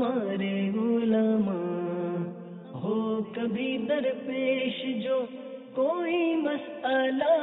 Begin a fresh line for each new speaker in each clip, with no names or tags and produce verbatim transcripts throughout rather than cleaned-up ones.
ہمارے علماء، ہو کبھی درپیش جو کوئی مسئلہ،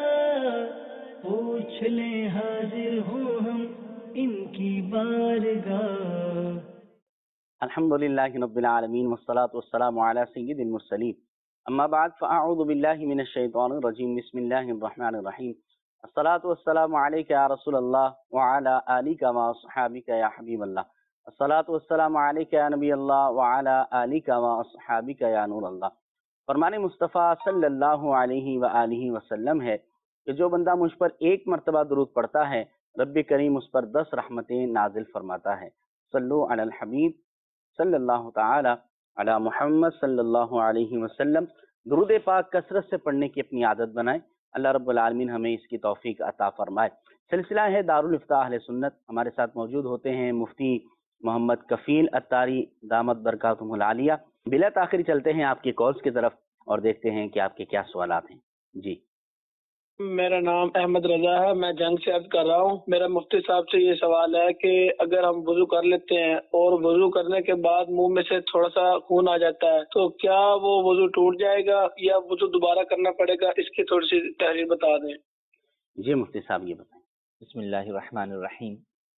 پوچھ لیں حاضر ہوں ہم ان کی بارگاہ۔
الحمد للہ رب العالمین والصلاة والسلام علی سید المرسلین، اما بعد فاعوذ باللہ من الشیطان الرجیم، بسم اللہ الرحمن الرحیم، الصلاة والسلام علیک یا رسول اللہ وعلی آلک و اصحابک یا حبیب اللہ، الصلاة والسلام علیک یا نبی اللہ وعلی آلک و اصحابک یا نور اللہ۔ فرمان مصطفیٰ صلی اللہ علیہ وآلہ وسلم ہے کہ جو بندہ مجھ پر ایک مرتبہ درود پڑھتا ہے، رب کریم اس پر دس رحمتیں نازل فرماتا ہے۔ صلو علی الحبیب صلی اللہ تعالی علی محمد صلی اللہ علیہ وسلم۔ درود پاک کثرت سے پڑھنے کی اپنی عادت بنائیں، اللہ رب العالمین ہمیں اس کی توفیق عطا فرمائے۔ سلسلہ ہے دارالافتاء اہل سنت، ہمارے ساتھ موجود ہوتے ہیں مفتی محمد کفیل عطاری دامت برکاتہم العالیہ۔ بلا تاخیر چلتے ہیں آپ کی کالز کی طرف اور دیکھتے ہیں کہ آپ کے کیا سوالات ہیں۔ جی،
میرا نام احمد رضا ہے، میں جنگ سے عرض کر رہا ہوں۔ میرا مفتی صاحب سے یہ سوال ہے کہ اگر ہم وضو کر لیتے ہیں اور وضو کرنے کے بعد منہ میں سے تھوڑا سا خون آ جاتا ہے تو کیا وہ وضو ٹوٹ جائے گا یا وضو دوبارہ کرنا پڑے گا؟ اس کی تھوڑی سی تحریر بتا دیں۔
جی مفتی صاحب یہ بتائیں۔
بسم اللہ الرحمن الرحیم۔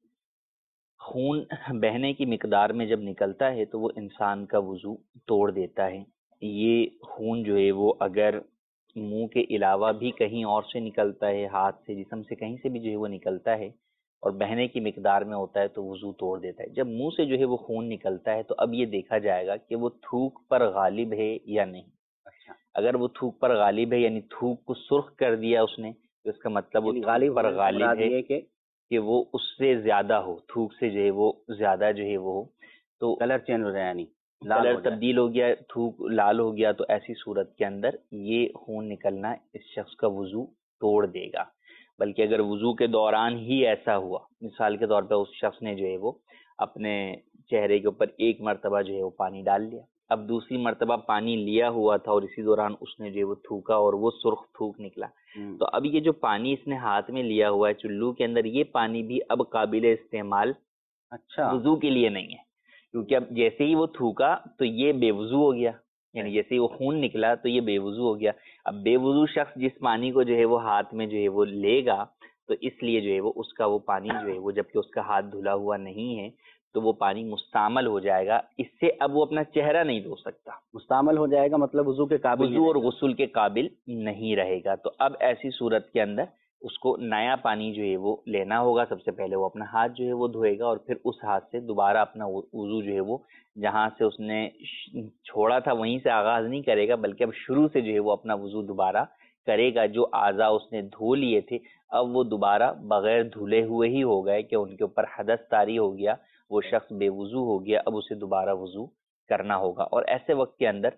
خون بہنے کی مقدار میں جب نکلتا ہے تو وہ انسان کا وضو توڑ دیتا ہے۔ یہ خون جو ہے وہ اگر منہ کے علاوہ بھی کہیں اور سے نکلتا ہے، ہاتھ سے، جسم سے، کہیں سے بھی جو ہے وہ نکلتا ہے اور بہنے کی مقدار میں ہوتا ہے تو وضو توڑ دیتا ہے۔ جب منہ سے جو ہے وہ خون نکلتا ہے تو اب یہ دیکھا جائے گا کہ وہ تھوک پر غالب ہے یا نہیں۔
اچھا،
اگر وہ تھوک پر غالب ہے یعنی تھوک کو سرخ کر دیا اس نے تو اس کا مطلب وہ غالب پر غالب ہے
کہ
کہ وہ اس سے زیادہ ہو، تھوک سے جو ہے وہ زیادہ جو ہے وہ ہو تو
کلر چینج ہو جائے، یعنی
کلر تبدیل ہو گیا، تھوک لال ہو گیا، تو ایسی صورت کے اندر یہ خون نکلنا اس شخص کا وضو توڑ دے گا۔ بلکہ اگر وضو کے دوران ہی ایسا ہوا، مثال کے طور پہ اس شخص نے جو ہے وہ اپنے چہرے کے اوپر ایک مرتبہ جو ہے وہ پانی ڈال لیا، اب دوسری مرتبہ پانی لیا ہوا تھا اور اسی دوران اس نے جو ہے وہ تھوکا اور وہ سرخ تھوک نکلا، تو اب یہ جو پانی اس نے ہاتھ میں لیا ہوا ہے چلو کے اندر، یہ پانی بھی اب قابل استعمال
اچھا
وضو کے لیے نہیں ہے، کیونکہ اب جیسے ہی وہ تھوکا تو یہ بے وضو ہو گیا، یعنی جیسے ہی وہ خون نکلا تو یہ بے وضو ہو گیا۔ اب بے وضو شخص جس پانی کو جو ہے وہ ہاتھ میں جو ہے وہ لے گا تو اس لیے جو ہے وہ اس کا وہ پانی جو ہے وہ جبکہ اس کا ہاتھ دھلا ہوا نہیں ہے تو وہ پانی مستعمل ہو جائے گا، اس سے اب وہ اپنا چہرہ نہیں دھو سکتا،
مستعمل ہو جائے گا، مطلب وضو کے قابل
وضو اور غسل کے قابل نہیں رہے گا۔ تو اب ایسی صورت کے اندر اس کو نیا پانی جو ہے وہ لینا ہوگا، سب سے پہلے وہ اپنا ہاتھ جو ہے وہ دھوئے گا اور پھر اس ہاتھ سے دوبارہ اپنا وضو جو ہے وہ جہاں سے اس نے چھوڑا تھا وہیں سے آغاز نہیں کرے گا، بلکہ اب شروع سے جو ہے وہ اپنا وضو دوبارہ کرے گا۔ جو اعضاء اس نے دھو لیے تھے اب وہ دوبارہ بغیر دھلے ہوئے ہی ہو گئے کہ ان کے اوپر حدث طاری ہو گیا، وہ شخص بے وضو ہو گیا، اب اسے دوبارہ وضو کرنا ہوگا۔ اور ایسے وقت کے اندر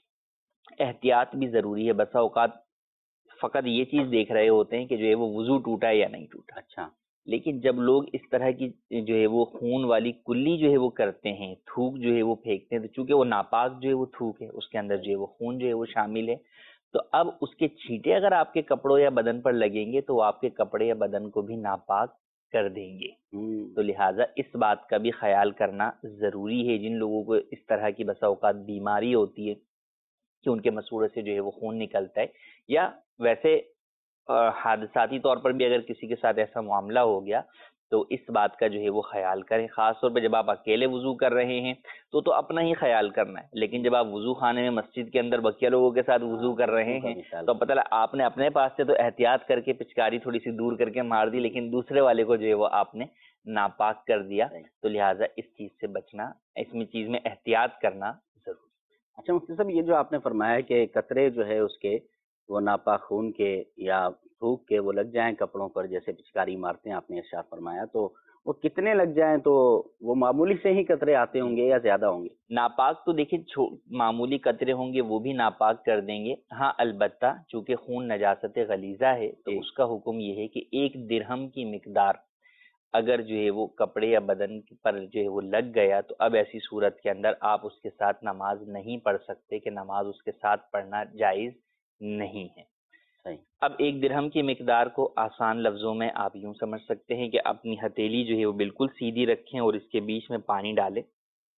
احتیاط بھی ضروری ہے، بسا اوقات فقط یہ چیز دیکھ رہے ہوتے ہیں کہ جو ہے وہ وضو ٹوٹا ہے یا نہیں ٹوٹا،
اچھا،
لیکن جب لوگ اس طرح کی جو ہے وہ خون والی کلی جو ہے وہ کرتے ہیں، تھوک جو ہے وہ پھینکتے ہیں، تو چونکہ وہ ناپاک جو ہے وہ تھوک ہے، اس کے اندر جو ہے وہ خون جو ہے وہ شامل ہے، تو اب اس کے چھینٹے اگر آپ کے کپڑوں یا بدن پر لگیں گے تو وہ آپ کے کپڑے یا بدن کو بھی ناپاک کر دیں گے۔ تو لہٰذا اس بات کا بھی خیال کرنا ضروری ہے۔ جن لوگوں کو اس طرح کی بسا اوقات بیماری ہوتی ہے کہ ان کے مسوڑے سے جو ہے وہ خون نکلتا ہے، یا ویسے حادثاتی طور پر بھی اگر کسی کے ساتھ ایسا معاملہ ہو گیا تو اس بات کا جو ہے وہ خیال کریں، خاص طور پہ جب آپ اکیلے وضو کر رہے ہیں تو تو اپنا ہی خیال کرنا ہے، لیکن جب آپ وضو خانے میں مسجد کے اندر بقیہ لوگوں کے ساتھ وضو کر رہے ہیں تو پتہ لگا آپ نے اپنے پاس سے تو احتیاط کر کے پچکاری تھوڑی سی دور کر کے مار دی، لیکن دوسرے والے کو جو ہے وہ آپ نے ناپاک کر دیا، تو لہٰذا اس چیز سے بچنا، اس میں چیز میں احتیاط کرنا ضروری۔
اچھا مفتی صاحب، یہ جو آپ نے فرمایا کہ قطرے جو ہے اس کے وہ ناپاک خون کے یا تھوک کے وہ لگ جائیں کپڑوں پر، جیسے پچکاری مارتے ہیں آپ نے ارشاد فرمایا، تو وہ کتنے لگ جائیں تو وہ معمولی سے ہی قطرے آتے ہوں گے یا زیادہ ہوں گے؟
ناپاک تو دیکھیں معمولی قطرے ہوں گے وہ بھی ناپاک کر دیں گے، ہاں البتہ چونکہ خون نجاست غلیظہ ہے تو اس کا حکم یہ ہے کہ ایک درہم کی مقدار اگر جو ہے وہ کپڑے یا بدن پر جو ہے وہ لگ گیا تو اب ایسی صورت کے اندر آپ اس کے ساتھ نماز نہیں پڑھ سکتے، کہ نماز اس کے ساتھ پڑھنا جائز نہیں ہے۔
صحیح۔
اب ایک درہم کی مقدار کو آسان لفظوں میں آپ یوں سمجھ سکتے ہیں کہ اپنی ہتھیلی جو ہے وہ بالکل سیدھی رکھیں اور اس کے بیچ میں پانی ڈالیں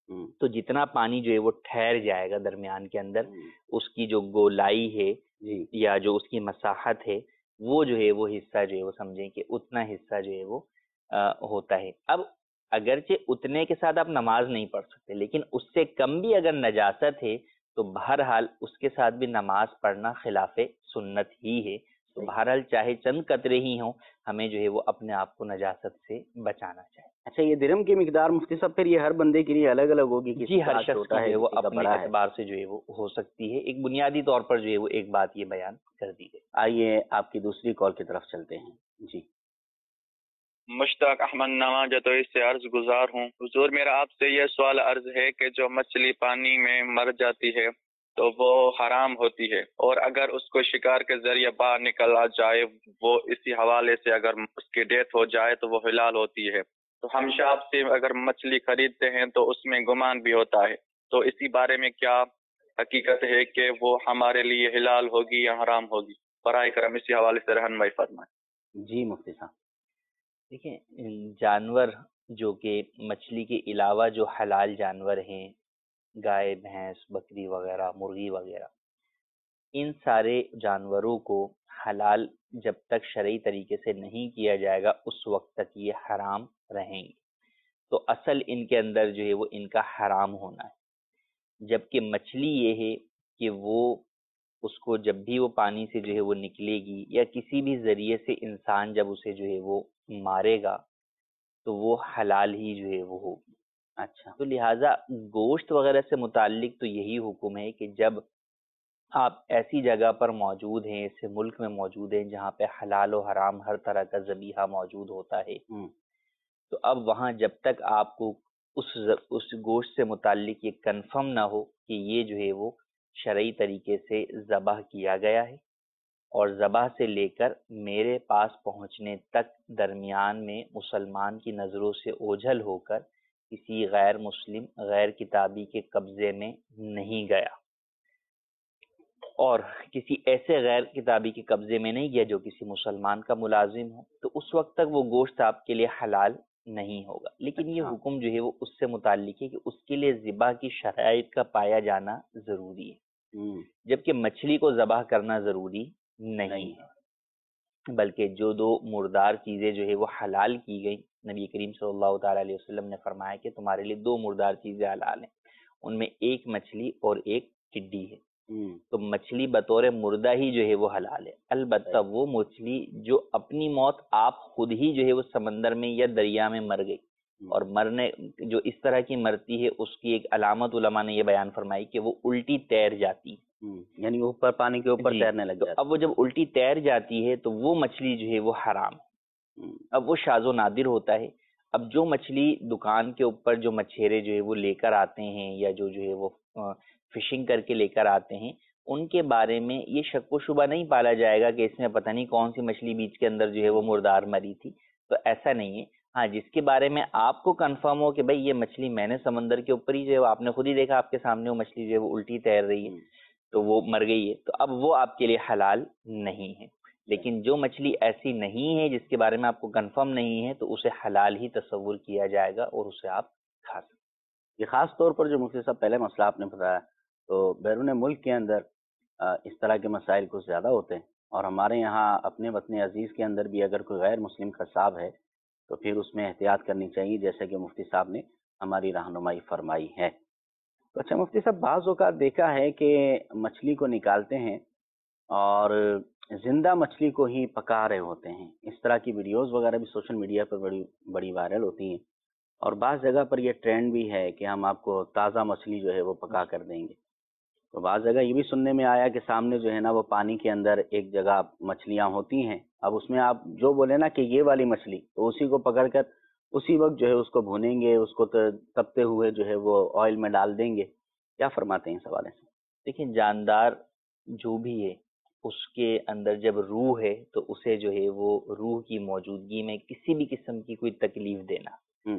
تو جتنا پانی جو ہے وہ ٹھہر جائے گا درمیان کے اندر، اس کی جو گولائی ہے یا جو اس کی مساحت ہے، وہ جو ہے وہ حصہ جو ہے وہ سمجھیں کہ اتنا حصہ جو ہے وہ ہوتا ہے۔ اب اگرچہ اتنے کے ساتھ آپ نماز نہیں پڑھ سکتے، لیکن اس سے کم بھی اگر نجاست ہے تو بہرحال اس کے ساتھ بھی نماز پڑھنا خلاف سنت ہی ہے۔ تو بہرحال چاہے چند قطرے ہی ہوں، ہمیں جو ہے وہ اپنے آپ کو نجاست سے بچانا چاہیے۔
اچھا، یہ درہم کی مقدار مفتی صاحب پھر یہ ہر بندے کے لیے الگ الگ ہوگی؟
جی، ہر شخص کی جو ہے وہ اپنے اعتبار سے جو ہے وہ ہو سکتی ہے۔ ایک بنیادی طور پر جو ہے وہ ایک بات یہ بیان کر دی گئی۔
آئیے آپ کی دوسری کال کی طرف چلتے ہیں۔ جی،
مشتاق احمد نواں جتوئی سے عرض گزار ہوں۔ حضور، میرا آپ سے یہ سوال عرض ہے کہ جو مچھلی پانی میں مر جاتی ہے تو وہ حرام ہوتی ہے، اور اگر اس کو شکار کے ذریعے باہر نکلا جائے، وہ اسی حوالے سے اگر اس کی ڈیتھ ہو جائے تو وہ حلال ہوتی ہے۔ تو ہم شاپ سے اگر مچھلی خریدتے ہیں تو اس میں گمان بھی ہوتا ہے، تو اسی بارے میں کیا حقیقت ہے کہ وہ ہمارے لیے حلال ہوگی یا حرام ہوگی؟ برائے کرم اسی حوالے سے رہنمائی فرمائیں۔
جی مفتی صاحب،
دیکھیں، جانور جو کہ مچھلی کے علاوہ جو حلال جانور ہیں، گائے، بھینس، بکری وغیرہ، مرغی وغیرہ، ان سارے جانوروں کو حلال جب تک شرعی طریقے سے نہیں کیا جائے گا اس وقت تک یہ حرام رہیں گے۔ تو اصل ان کے اندر جو ہے وہ ان کا حرام ہونا ہے، جبکہ مچھلی یہ ہے کہ وہ اس کو جب بھی وہ پانی سے جو ہے وہ نکلے گی یا کسی بھی ذریعے سے انسان جب اسے جو ہے وہ مارے گا تو وہ حلال ہی جو ہے وہ ہوگی۔
اچھا،
تو لہٰذا گوشت وغیرہ سے متعلق تو یہی حکم ہے کہ جب آپ ایسی جگہ پر موجود ہیں، ایسے ملک میں موجود ہیں جہاں پہ حلال و حرام ہر طرح کا ذبیحہ موجود ہوتا ہے، تو اب وہاں جب تک آپ کو اس اس گوشت سے متعلق یہ کنفرم نہ ہو کہ یہ جو ہے وہ شرعی طریقے سے ذبح کیا گیا ہے، اور ذبح سے لے کر میرے پاس پہنچنے تک درمیان میں مسلمان کی نظروں سے اوجھل ہو کر کسی غیر مسلم غیر کتابی کے قبضے میں نہیں گیا، اور کسی ایسے غیر کتابی کے قبضے میں نہیں گیا جو کسی مسلمان کا ملازم ہو، تو اس وقت تک وہ گوشت آپ کے لیے حلال نہیں ہوگا۔ لیکن یہ حکم جو ہے وہ اس سے متعلق ہے کہ اس کے لیے ذبح کی شرائط کا پایا جانا ضروری ہے، جبکہ مچھلی کو ذبح کرنا ضروری نہیں ہے، بلکہ جو دو مردار چیزیں جو ہے وہ حلال کی گئی، نبی کریم صلی اللہ تعالی علیہ وسلم نے فرمایا کہ تمہارے لیے دو مردار چیزیں حلال ہیں، ان میں ایک مچھلی اور ایک ٹڈی ہے۔ تو مچھلی بطور مردہ ہی جو ہے وہ حلال ہے، البتہ وہ مچھلی جو اپنی موت آپ خود ہی جو ہے وہ سمندر میں یا دریا میں مر گئی، اور مرنے جو اس طرح کی مرتی ہے اس کی ایک علامت علماء نے یہ بیان فرمائی کہ وہ الٹی تیر جاتی،
یعنی اوپر پانی کے اوپر تیرنے لگ جاتی۔
اب وہ جب الٹی تیر جاتی ہے تو وہ مچھلی جو ہے وہ حرام ہے، اب وہ شاذ و نادر ہوتا ہے۔ اب جو مچھلی دکان کے اوپر جو مچھیرے جو ہے وہ لے کر آتے ہیں یا جو جو ہے وہ فشنگ کر کے لے کر آتے ہیں، ان کے بارے میں یہ شک و شبہ نہیں پالا جائے گا کہ اس میں پتہ نہیں کون سی مچھلی بیچ کے اندر جو ہے وہ مردار مری تھی، تو ایسا نہیں ہے۔ ہاں، جس کے بارے میں آپ کو کنفرم ہو کہ بھائی یہ مچھلی میں نے سمندر کے اوپر ہی جو ہے آپ نے خود ہی دیکھا، آپ کے سامنے وہ مچھلی جو ہے وہ الٹی تیر رہی ہے تو وہ مر گئی ہے، تو اب وہ آپ کے لیے حلال نہیں ہے۔ لیکن جو مچھلی ایسی نہیں ہے جس کے بارے میں آپ کو کنفرم نہیں ہے تو اسے حلال ہی تصور کیا جائے گا اور اسے آپ کھا سکتے ہیں۔
یہ خاص طور پر جو مفتی صاحب پہلے مسئلہ آپ نے بتایا، تو بیرون ملک کے اندر اس طرح کے مسائل کچھ زیادہ ہوتے ہیں، اور ہمارے یہاں اپنے وطن عزیز کے اندر بھی اگر کوئی غیر مسلم قصاب ہے تو پھر اس میں احتیاط کرنی چاہیے، جیسے کہ مفتی صاحب نے ہماری رہنمائی فرمائی ہے۔ تو اچھا مفتی صاحب، بعض اوقات دیکھا ہے کہ مچھلی کو نکالتے ہیں اور زندہ مچھلی کو ہی پکا رہے ہوتے ہیں، اس طرح کی ویڈیوز وغیرہ بھی سوشل میڈیا پر بڑی بڑی وائرل ہوتی ہیں، اور بعض جگہ پر یہ ٹرینڈ بھی ہے کہ ہم آپ کو تازہ مچھلی جو ہے وہ پکا کر دیں گے۔ تو بعض جگہ یہ بھی سننے میں آیا کہ سامنے جو ہے نا وہ پانی کے اندر ایک جگہ مچھلیاں ہوتی ہیں، اب اس میں آپ جو بولے نا کہ یہ والی مچھلی، تو اسی کو پکڑ کر اسی وقت جو ہے اس کو بھونیں گے، اس کو تپتے ہوئے جو ہے وہ آئل میں ڈال دیں گے۔ کیا فرماتے ہیں اس حوالے سے؟
دیکھیں، جاندار جو بھی ہے اس کے اندر جب روح ہے تو اسے جو ہے وہ روح کی موجودگی میں کسی بھی قسم کی کوئی تکلیف دینا،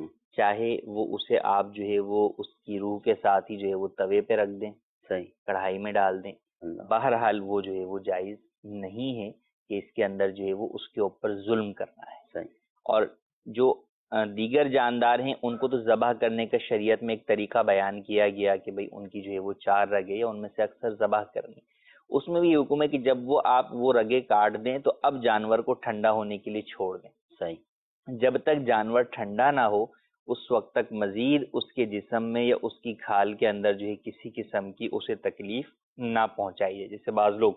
چاہے وہ اسے آپ جو ہے وہ اس کی روح کے ساتھ ہی جو ہے وہ توے پہ رکھ دیں، صحیح کڑھائی میں ڈال دیں، بہرحال وہ جو ہے وہ جائز نہیں ہے کہ اس کے اندر جو ہے وہ اس کے اوپر ظلم کرنا ہے۔
صحیح۔
اور جو دیگر جاندار ہیں ان کو تو ذبح کرنے کا شریعت میں ایک طریقہ بیان کیا گیا کہ بھئی ان کی جو ہے وہ چار رگیں یا ان میں سے اکثر ذبح کرنی. اس میں بھی حکم ہے کہ جب وہ آپ وہ رگیں کاٹ دیں تو اب جانور کو ٹھنڈا ہونے کے لیے چھوڑ دیں.
صحیح.
جب تک جانور ٹھنڈا نہ ہو اس وقت تک مزید اس کے جسم میں یا اس کی کھال کے اندر جو ہے کسی قسم کی اسے تکلیف نہ پہنچائیے. جیسے بعض لوگ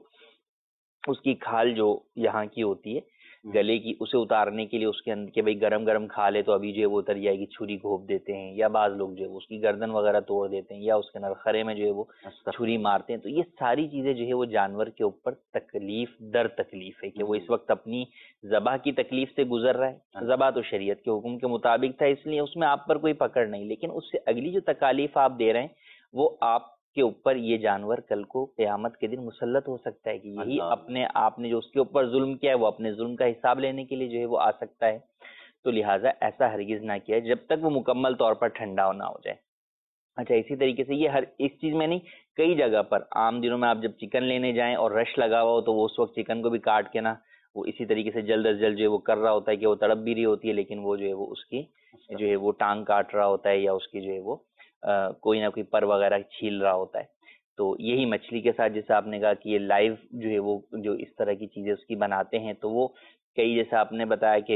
اس کی کھال جو یہاں کی ہوتی ہے گلے کی اسے اتارنے کے لیے اس کے اندر کہ بھئی گرم گرم کھا لے تو ابھی جو ہے وہ اتر جائے گی چھری گھوپ دیتے ہیں، یا بعض لوگ جو ہے اس کی گردن وغیرہ توڑ دیتے ہیں یا اس کے اندر خرے میں جو ہے وہ چھری مارتے ہیں. تو یہ ساری چیزیں جو ہے وہ جانور کے اوپر تکلیف در تکلیف ہے کہ وہ اس وقت اپنی ذبح کی تکلیف سے گزر رہا ہے. ذبح تو شریعت کے حکم کے مطابق تھا اس لیے اس میں آپ پر کوئی پکڑ نہیں، لیکن اس سے اگلی جو تکالیف آپ دے رہے ہیں وہ آپ کے اوپر یہ جانور کل کو قیامت کے دن مسلط ہو سکتا ہے کہ یہی اپنے آپ نے جو اس کے اوپر ظلم کیا ہے وہ اپنے ظلم کا حساب لینے کے لیے جو ہے وہ آ سکتا ہے. تو لہٰذا ایسا ہرگز نہ کیا جب تک وہ مکمل طور پر ٹھنڈا نہ ہو جائے. اچھا اسی طریقے سے یہ ہر اس چیز میں نہیں، کئی جگہ پر عام دنوں میں آپ جب چکن لینے جائیں اور رش لگا ہوا ہو تو وہ اس وقت چکن کو بھی کاٹ کے نا وہ اسی طریقے سے جلد از جلد جو ہے وہ کر رہا ہوتا ہے کہ وہ تڑپ بھی رہی ہوتی ہے، لیکن وہ جو ہے وہ اس کی جو ہے وہ ٹانگ کاٹ رہا ہوتا ہے یا اس کی جو ہے وہ کوئی نہ کوئی پر وغیرہ چھیل رہا ہوتا ہے. تو یہی مچھلی کے ساتھ جیسے آپ نے کہا کہ یہ لائیو جو ہے وہ جو اس طرح کی چیزیں اس کی بناتے ہیں تو وہ کئی جیسے آپ نے بتایا کہ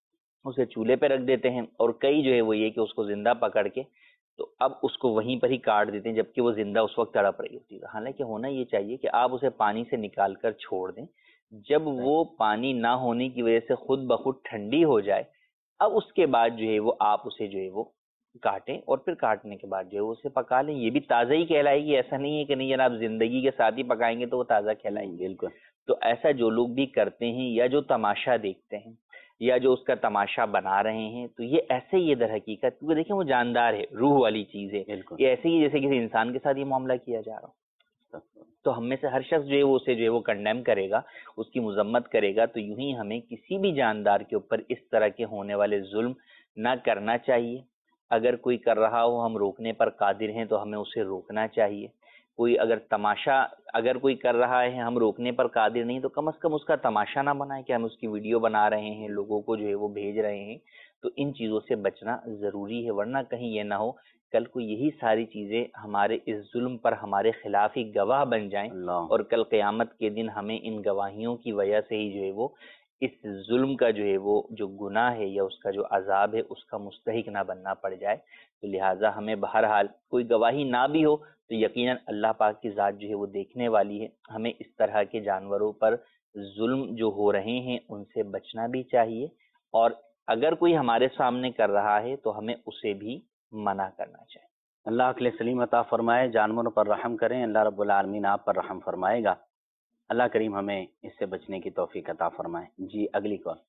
اسے چولہے پہ رکھ دیتے ہیں، اور کئی جو ہے وہ یہ کہ اس کو زندہ پکڑ کے تو اب اس کو وہیں پر ہی کاٹ دیتے ہیں جبکہ وہ زندہ اس وقت تڑپ رہی ہوتی ہے. حالانکہ ہونا یہ چاہیے کہ آپ اسے پانی سے نکال کر چھوڑ دیں، جب وہ پانی نہ ہونے کی وجہ سے خود بخود ٹھنڈی ہو جائے اب اس کے بعد جو ہے وہ آپ اسے جو ہے وہ کاٹیں اور پھر کاٹنے کے بعد جو ہے اسے پکا لیں. یہ بھی تازہ ہی کہلائے گی، ایسا نہیں ہے کہ نہیں جناب زندگی کے ساتھ ہی پکائیں گے تو وہ تازہ کہلائیں گے. بالکل. تو ایسا جو لوگ بھی کرتے ہیں یا جو تماشا دیکھتے ہیں یا جو اس کا تماشا بنا رہے ہیں تو یہ ایسے ہی در حقیقت کیونکہ دیکھیں وہ جاندار ہے، روح والی چیز ہے. یہ ایسے ہی جیسے کسی انسان کے ساتھ یہ معاملہ کیا جا رہا ہو. تو ہم میں سے ہر شخص جو ہے وہ اسے جو ہے وہ کنڈیم کرے گا، اس کی مذمت کرے گا. تو یوں ہی ہمیں کسی بھی جاندار کے اوپر اس طرح کے ہونے والے ظلم نہ کرنا چاہیے. اگر کوئی کر رہا ہو ہم روکنے پر قادر ہیں تو ہمیں اسے روکنا چاہیے. کوئی اگر تماشا اگر کوئی کر رہا ہے ہم روکنے پر قادر نہیں تو کم از کم اس کا تماشا نہ بنائیں کہ ہم اس کی ویڈیو بنا رہے ہیں لوگوں کو جو ہے وہ بھیج رہے ہیں. تو ان چیزوں سے بچنا ضروری ہے، ورنہ کہیں یہ نہ ہو کل کو یہی ساری چیزیں ہمارے اس ظلم پر ہمارے خلاف ہی گواہ بن جائیں اور کل قیامت کے دن ہمیں ان گواہیوں کی وجہ سے ہی جو ہے وہ اس ظلم کا جو ہے وہ جو گناہ ہے یا اس کا جو عذاب ہے اس کا مستحق نہ بننا پڑ جائے. تو لہٰذا ہمیں بہرحال کوئی گواہی نہ بھی ہو تو یقیناً اللہ پاک کی ذات جو ہے وہ دیکھنے والی ہے. ہمیں اس طرح کے جانوروں پر ظلم جو ہو رہے ہیں ان سے بچنا بھی چاہیے، اور اگر کوئی ہمارے سامنے کر رہا ہے تو ہمیں اسے بھی منع کرنا چاہیے.
اللہ عقل سلیم عطا فرمائے، جانوروں پر رحم کریں، اللہ رب العالمین آپ پر رحم فرمائے گا. اللہ کریم ہمیں اس سے بچنے کی توفیق عطا فرمائے. جی اگلی کال.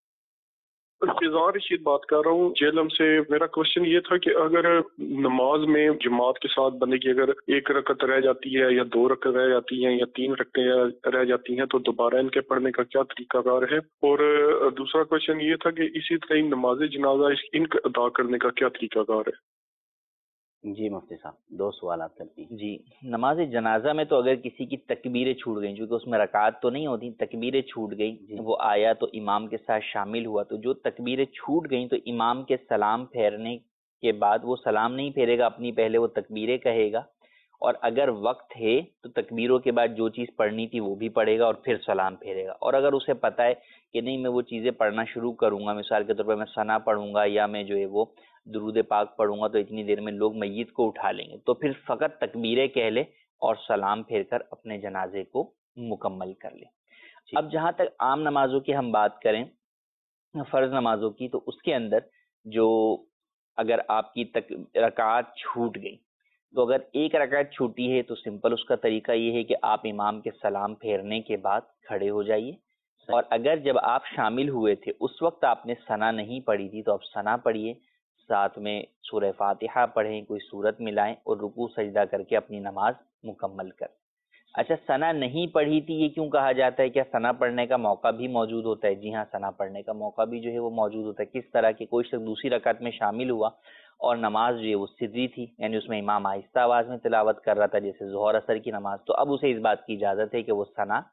فضان رشید بات کر رہا ہوں جیلم سے. میرا کوشچن یہ تھا کہ اگر نماز میں جماعت کے ساتھ بندے کی اگر ایک رکعت رہ جاتی ہے یا دو رکعت رہ جاتی ہیں یا تین رکعتیں رہ جاتی ہیں تو دوبارہ ان کے پڑھنے کا کیا طریقہ کار ہے؟ اور دوسرا کوشچن یہ تھا کہ اسی طرح نماز جنازہ ان کا ادا کرنے کا کیا طریقہ کار ہے؟
جی مفتی صاحب دو سوالات کرتی ہیں.
جی نماز جنازہ میں تو اگر کسی کی تکبیریں چھوٹ گئیں چونکہ اس میں رکعات تو نہیں ہوتی، تکبیریں چھوٹ گئیں جی. وہ آیا تو امام کے ساتھ شامل ہوا تو جو تکبیریں چھوٹ گئیں تو امام کے سلام پھیرنے کے بعد وہ سلام نہیں پھیرے گا، اپنی پہلے وہ تکبیریں کہے گا، اور اگر وقت ہے تو تکبیروں کے بعد جو چیز پڑھنی تھی وہ بھی پڑھے گا اور پھر سلام پھیرے گا. اور اگر اسے پتہ ہے کہ نہیں میں وہ چیزیں پڑھنا شروع کروں گا، مثال کے طور پر میں ثنا پڑھوں گا یا میں جو ہے وہ درود پاک پڑھوں گا تو اتنی دیر میں لوگ میت کو اٹھا لیں گے، تو پھر فقط تکبیریں کہہ لے اور سلام پھیر کر اپنے جنازے کو مکمل کر لے. اب جہاں تک عام نمازوں کی ہم بات کریں، فرض نمازوں کی، تو اس کے اندر جو اگر آپ کی تک رکعات چھوٹ گئی تو اگر ایک رکعت چھوٹی ہے تو سمپل اس کا طریقہ یہ ہے کہ آپ امام کے سلام پھیرنے کے بعد کھڑے ہو جائیے، اور اگر جب آپ شامل ہوئے تھے اس وقت آپ نے ثنا نہیں پڑھی تھی تو آپ ثنا پڑھیے، ساتھ میں سورہ فاتحہ پڑھیں، کوئی سورت ملائیں اور رکوع سجدہ کر کے اپنی نماز مکمل کریں. اچھا ثنا نہیں پڑھی تھی یہ کیوں کہا جاتا ہے؟ کیا ثنا پڑھنے کا موقع بھی موجود ہوتا ہے؟ جی ہاں، ثنا پڑھنے کا موقع بھی جو ہے وہ موجود ہوتا ہے. کس طرح کہ کوئی شخص دوسری رکعت میں شامل ہوا اور نماز جو ہے وہ سری تھی، یعنی اس میں امام آہستہ آواز میں تلاوت کر رہا تھا جیسے ظہر اثر کی نماز، تو اب اسے اس بات کی اجازت ہے کہ وہ ثنا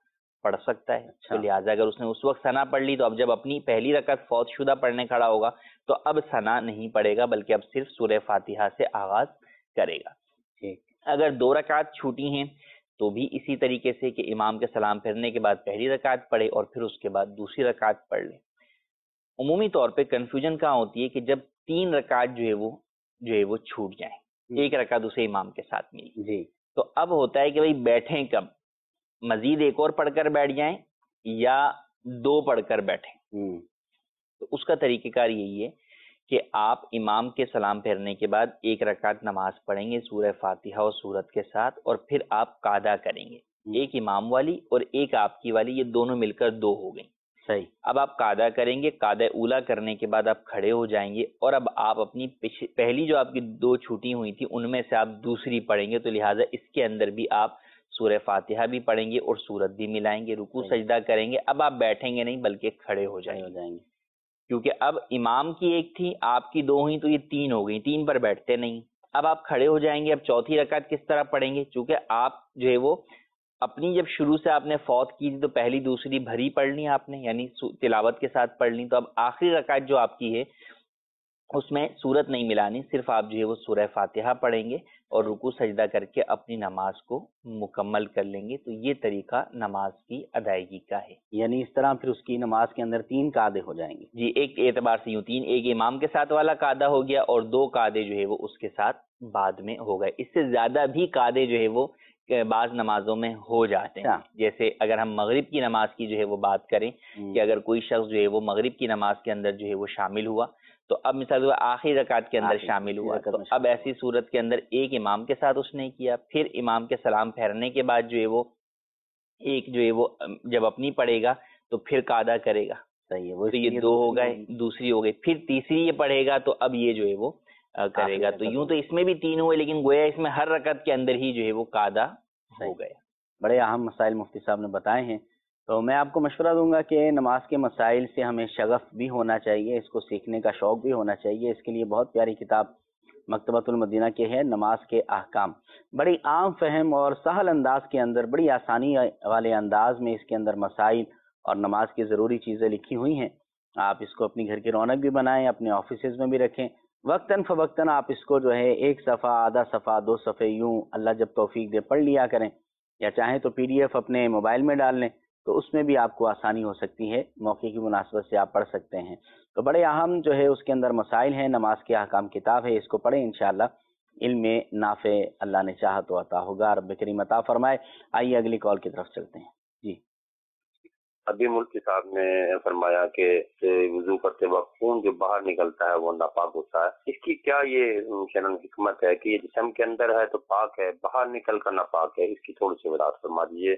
پڑھ سکتا ہے.
اچھا.
تو لہٰذا اگر اس نے اس وقت ثنا پڑھ لی تو اب جب اپنی پہلی رکعت فوت شدہ پڑھنے کھڑا ہوگا تو اب ثنا نہیں پڑھے گا بلکہ اب صرف سورہ فاتحہ سے آغاز کرے گا.
ٹھیک.
اگر دو رکعت چھوٹی ہیں تو بھی اسی طریقے سے کہ امام کے سلام پھیرنے کے بعد پہلی رکعت پڑھے اور پھر اس کے بعد دوسری رکعت پڑھ لے. عمومی طور پہ کنفیوژن کہاں ہوتی ہے کہ جب تین رکعت جو ہے وہ جو ہے وہ چھوٹ جائیں, ایک رکعت دوسرے امام کے ساتھ ملی,
جی,
تو اب ہوتا ہے کہ بھائی بیٹھیں کب, مزید ایک اور پڑھ کر بیٹھ جائیں یا دو پڑھ کر بیٹھیں. تو اس کا طریقہ کار یہی ہے کہ آپ امام کے سلام پھیرنے کے بعد ایک رکعت نماز پڑھیں گے سورہ فاتحہ اور سورت کے ساتھ, اور پھر آپ قعدہ کریں گے, ایک امام والی اور ایک آپ کی والی, یہ دونوں مل کر دو ہو گئیں.
صحیح.
اب آپ قعدہ کریں گے, قعدہ اولا کرنے کے بعد آپ کھڑے ہو جائیں گے اور اب آپ اپنی پہلی جو آپ کی دو چھوٹی ہوئی تھی ان میں سے آپ دوسری پڑھیں گے, تو لہٰذا اس کے اندر بھی آپ سورہ فاتحہ بھی پڑھیں گے اور سورت بھی ملائیں گے, رکوع سجدہ کریں گے. اب آپ بیٹھیں گے نہیں بلکہ کھڑے ہو جائیں گے, کیونکہ اب امام کی ایک تھی آپ کی دو ہوئی تو یہ تین ہو گئی, تین پر بیٹھتے نہیں. اب آپ کھڑے ہو جائیں گے. اب چوتھی رکعت کس طرح پڑھیں گے, چونکہ آپ جو ہے وہ اپنی جب شروع سے آپ نے فوت کی تھی تو پہلی دوسری بھری پڑھ لی آپ نے, یعنی تلاوت کے ساتھ پڑھ لی. تو اب آخری رکعت جو آپ کی ہے اس میں سورت نہیں ملانی, صرف آپ جو ہے وہ سورہ فاتحہ پڑھیں گے اور رکوع سجدہ کر کے اپنی نماز کو مکمل کر لیں گے. تو یہ طریقہ نماز کی ادائیگی کا ہے.
یعنی اس طرح پھر اس کی نماز کے اندر تین قعدے ہو جائیں گے.
جی, ایک اعتبار سے یوں تین, ایک امام کے ساتھ والا قعدہ ہو گیا اور دو قعدے جو ہے وہ اس کے ساتھ بعد میں ہو گئے. اس سے زیادہ بھی قعدے جو ہے وہ بعض نمازوں میں ہو جاتے ہیں. جیسے اگر ہم مغرب کی نماز کی جو ہے وہ بات کریں کہ اگر کوئی شخص جو ہے وہ مغرب کی نماز کے اندر جو ہے وہ شامل ہوا تو اب مثال آخری رکعت کے اندر شامل ہوا, تو اب ایسی صورت کے اندر ایک امام کے ساتھ اس نے کیا, پھر امام کے سلام پھیرنے کے بعد جو ہے وہ ایک جو ہے وہ جب اپنی پڑھے گا تو پھر قعدہ کرے گا.
صحیح ہے, وہ
تو یہ دو ہو گئے, دوسری ہو گئی, پھر تیسری یہ پڑھے گا تو اب یہ جو ہے وہ کرے گا. تو یوں تو اس میں بھی تین ہوئے لیکن گویا اس میں ہر رکعت کے اندر ہی جو ہے وہ قعدہ ہو گیا.
بڑے اہم مسائل مفتی صاحب نے بتائے ہیں. تو میں آپ کو مشورہ دوں گا کہ نماز کے مسائل سے ہمیں شغف بھی ہونا چاہیے, اس کو سیکھنے کا شوق بھی ہونا چاہیے. اس کے لیے بہت پیاری کتاب مکتبۃ المدینہ کے ہے, نماز کے احکام. بڑی عام فہم اور سہل انداز کے اندر, بڑی آسانی والے انداز میں اس کے اندر مسائل اور نماز کی ضروری چیزیں لکھی ہوئی ہیں. آپ اس کو اپنی گھر کی رونق بھی بنائیں, اپنے آفیسز میں بھی رکھیں. وقتاً فوقتاً آپ اس کو جو ہے ایک صفحہ, آدھا صفحہ, دو صفحے یوں اللہ جب توفیق دے پڑھ لیا کریں, یا چاہیں تو پی ڈی ایف اپنے موبائل میں ڈال لیں تو اس میں بھی آپ کو آسانی ہو سکتی ہے, موقع کی مناسبت سے آپ پڑھ سکتے ہیں. تو بڑے اہم جو ہے اس کے اندر مسائل ہیں, نماز کے احکام کتاب ہے, اس کو پڑھیں انشاءاللہ علم میں نافع اللہ نے چاہا تو عطا ہوگا, رب کریم عطا فرمائے. آئیے اگلی کال کی طرف چلتے ہیں. جی,
ابھی ملکی صاحب نے فرمایا کہ وضو کرتے وقت خون جو باہر نکلتا ہے وہ ناپاک ہوتا ہے, اس کی کیا یہ شرعن حکمت ہے کہ یہ جسم کے اندر ہے تو پاک ہے, باہر نکل کر ناپاک ہے, اس کی تھوڑی سی وضاحت فرما دیجیے.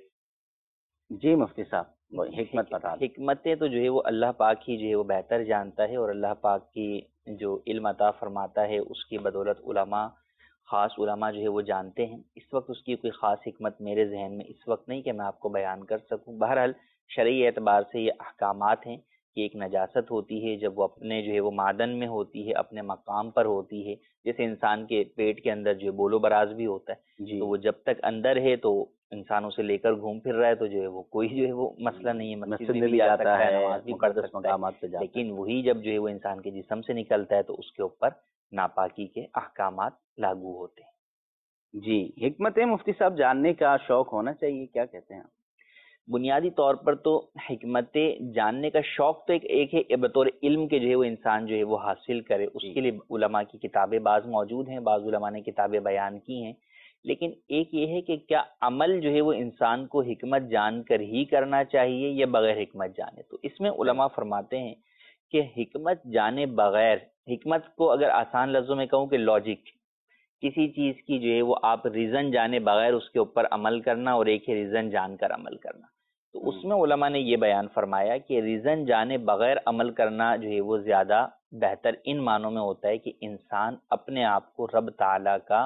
جی مفتی صاحب, حکمت بتا دیں.
حکمتیں تو جو ہے وہ اللہ پاک ہی جو ہے وہ بہتر جانتا ہے, اور اللہ پاک کی جو علم عطا فرماتا ہے اس کی بدولت علماء, خاص علماء جو ہے وہ جانتے ہیں. اس وقت اس کی کوئی خاص حکمت میرے ذہن میں اس وقت نہیں کہ میں آپ کو بیان کر سکوں. بہرحال شرعی اعتبار سے یہ احکامات ہیں کہ ایک نجاست ہوتی ہے جب وہ اپنے جو ہے وہ معدن میں ہوتی ہے, اپنے مقام پر ہوتی ہے, جیسے انسان کے پیٹ کے اندر جو ہے بول و براز بھی ہوتا ہے.
جی,
تو وہ جب تک اندر ہے تو انسان اسے لے کر گھوم پھر رہا ہے تو جو ہے وہ کوئی جو ہے وہ مسئلہ نہیں ہے, مسجد میں بھی جاتا ہے, نماز بھی پڑھ سکتا ہے. لیکن وہی جب جو ہے وہ انسان کے جسم سے نکلتا ہے تو اس کے اوپر ناپاکی کے احکامات لاگو ہوتے ہیں.
جی, حکمتیں مفتی صاحب جاننے کا شوق ہونا چاہیے, کیا کہتے ہیں آپ؟
بنیادی طور پر تو حکمتیں جاننے کا شوق تو ایک ایک ہے بطور علم کے جو ہے وہ انسان جو ہے وہ حاصل کرے, اس کے لیے علماء کی کتابیں بعض موجود ہیں, بعض علماء نے کتابیں بیان کی ہیں. لیکن ایک یہ ہے کہ کیا عمل جو ہے وہ انسان کو حکمت جان کر ہی کرنا چاہیے یا بغیر حکمت جانے. تو اس میں علماء فرماتے ہیں کہ حکمت جانے بغیر, حکمت کو اگر آسان لفظوں میں کہوں کہ لاجک, کسی چیز کی جو ہے وہ آپ ریزن جانے بغیر اس کے اوپر عمل کرنا, اور ایک ہے ریزن جان کر عمل کرنا. تو اس میں علماء نے یہ بیان فرمایا کہ ریزن جانے بغیر عمل کرنا جو ہے وہ زیادہ بہتر ان معنوں میں ہوتا ہے کہ انسان اپنے آپ کو رب تعالیٰ کا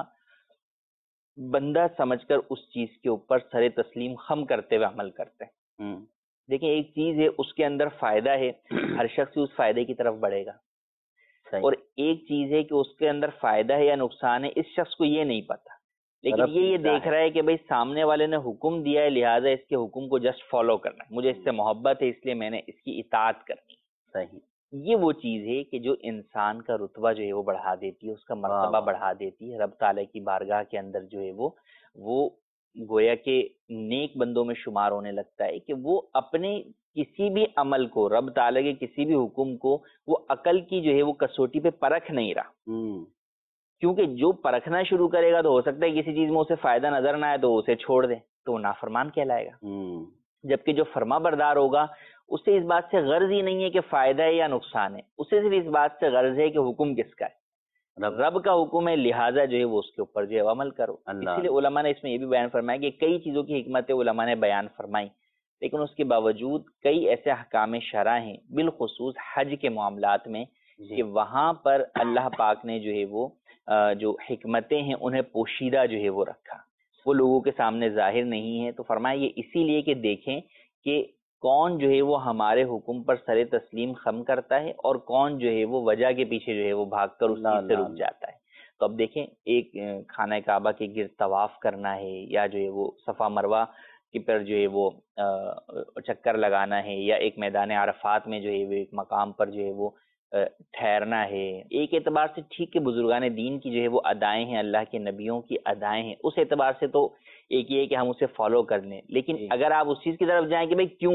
بندہ سمجھ کر اس چیز کے اوپر سر تسلیم خم کرتے ہوئے عمل کرتے ہیں. دیکھیں ایک چیز ہے اس کے اندر فائدہ ہے, ہر شخص اس فائدے کی طرف بڑھے گا, اور ایک چیز ہے کہ اس کے اندر فائدہ ہے یا نقصان ہے اس شخص کو یہ نہیں پتا. لیکن یہ یہ دیکھ رہا ہے کہ بھائی سامنے والے نے حکم دیا ہے لہٰذا اس کے حکم کو جسٹ فالو کرنا ہے، مجھے اس سے محبت ہے اس لیے میں نے اس کی اطاعت کرنی ہے۔
صحیح،
یہ وہ چیز ہے کہ جو انسان کا رتبہ جو ہے وہ بڑھا دیتی ہے، اس کا مرتبہ بڑھا دیتی ہے، رب تعالیٰ کی بارگاہ کے اندر جو ہے وہ وہ گویا کہ نیک بندوں میں شمار ہونے لگتا ہے کہ وہ اپنے کسی بھی عمل کو، رب تعالیٰ کے کسی بھی حکم کو وہ عقل کی جو ہے وہ کسوٹی پہ پرکھ نہیں رہا، کیونکہ جو پرکھنا شروع کرے گا تو ہو سکتا ہے کسی چیز میں اسے فائدہ نظر نہ آئے تو اسے چھوڑ دے، تو وہ نافرمان کہلائے گا۔ جبکہ جو فرما بردار ہوگا اسے اس بات سے غرض ہی نہیں ہے کہ فائدہ ہے یا نقصان ہے، اسے صرف اس بات سے غرض ہے کہ حکم کس کا ہے، رب کا حکم ہے، لہٰذا جو ہے وہ اس کے اوپر جو ہے عمل کرو۔ اسی لیے علماء نے اس میں یہ بھی بیان فرمایا کہ کئی چیزوں کی حکمت علماء نے بیان فرمائی، لیکن اس کے باوجود کئی ایسے احکام شرع ہیں بالخصوص حج کے معاملات میں کہ وہاں پر اللہ پاک نے جو ہے وہ جو حکمتیں ہیں انہیں پوشیدہ جو ہے وہ رکھا، وہ لوگوں کے سامنے ظاہر نہیں ہے۔ تو فرمایا یہ اسی لیے کہ دیکھیں کہ کون جو ہے وہ ہمارے حکم پر سر تسلیم خم کرتا ہے اور کون جو ہے وہ وجہ کے پیچھے جو ہے وہ بھاگ کر اس چیز سے رک جاتا ہے۔ تو اب دیکھیں ایک خانہ کعبہ کے گرد طواف کرنا ہے یا جو ہے وہ صفا مروہ کی پر جو ہے وہ چکر لگانا ہے یا ایک میدان عرفات میں جو ہے وہ ایک مقام پر جو ہے وہ ٹھہرنا ہے، ایک اعتبار سے ٹھیک کہ بزرگان دین کی جو ہے وہ ادائیں ہیں، اللہ کے نبیوں کی ادائیں ہیں، اس اعتبار سے تو ایک یہ ہے کہ ہم اسے فالو کر لیں، لیکن اگر آپ اس چیز کی طرف جائیں کہ بھئی کیوں،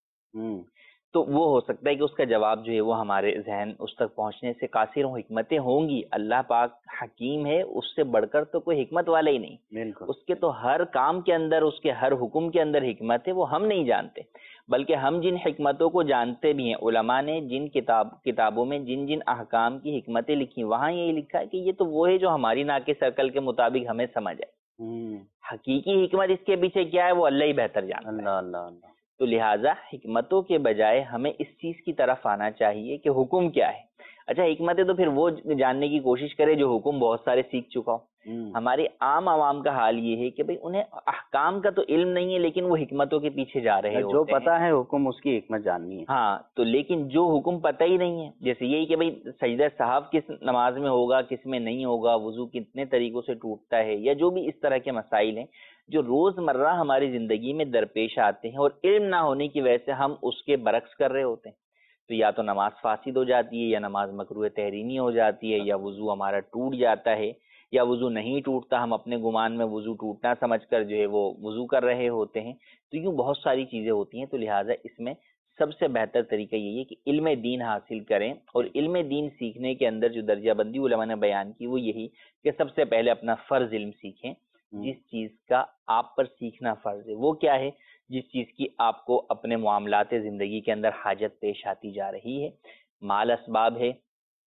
تو وہ ہو سکتا ہے کہ اس کا جواب جو ہے وہ ہمارے ذہن اس تک پہنچنے سے قاصر ہوں۔ حکمتیں ہوں گی، اللہ پاک حکیم ہے، اس سے بڑھ کر تو کوئی حکمت والا ہی نہیں، اس کے تو ہر کام کے اندر، اس کے ہر حکم کے اندر حکمت ہے، وہ ہم نہیں جانتے، بلکہ ہم جن حکمتوں کو جانتے بھی ہیں، علماء نے جن کتاب کتابوں میں جن جن احکام کی حکمتیں لکھی وہاں یہ لکھا ہے کہ یہ تو وہ ہے جو ہماری ناقص عقل کے مطابق ہمیں سمجھ آئے، حقیقی حکمت اس کے پیچھے کیا ہے وہ اللہ ہی بہتر جانتا ہے۔ اللہ اللہ اللہ۔ تو لہٰذا حکمتوں کے بجائے ہمیں اس چیز کی طرف آنا چاہیے کہ حکم کیا ہے۔ اچھا حکمتیں تو پھر وہ جاننے کی کوشش کرے جو حکم بہت سارے سیکھ چکا ہو۔ ہمارے عام عوام کا حال یہ ہے کہ بھئی انہیں احکام کا تو علم نہیں ہے لیکن وہ حکمتوں کے پیچھے جا رہے ہوتے ہیں،
جو پتہ ہے حکم اس کی حکمت جاننی ہے۔
ہاں تو لیکن جو حکم پتہ ہی نہیں ہے، جیسے یہی کہ بھئی سجدہ سہو کس نماز میں ہوگا کس میں نہیں ہوگا، وضو کتنے طریقوں سے ٹوٹتا ہے، یا جو بھی اس طرح کے مسائل ہیں جو روز مرہ ہماری زندگی میں درپیش آتے ہیں اور علم نہ ہونے کی وجہ سے ہم اس کے برعکس کر رہے ہوتے ہیں، تو یا تو نماز فاسد ہو جاتی ہے یا نماز مکروہ تحریمی ہو جاتی ہے یا وضو ہمارا ٹوٹ جاتا ہے یا وضو نہیں ٹوٹتا، ہم اپنے گمان میں وضو ٹوٹنا سمجھ کر جو ہے وہ وضو کر رہے ہوتے ہیں، تو یوں بہت ساری چیزیں ہوتی ہیں۔ تو لہٰذا اس میں سب سے بہتر طریقہ یہی ہے کہ علم دین حاصل کریں، اور علم دین سیکھنے کے اندر جو درجہ بندی علماء نے بیان کی وہ یہی کہ سب سے پہلے اپنا فرض علم سیکھیں، جس چیز کا آپ پر سیکھنا فرض ہے وہ کیا ہے، جس چیز کی آپ کو اپنے معاملات زندگی کے اندر حاجت پیش آتی جا رہی ہے۔ مال اسباب ہے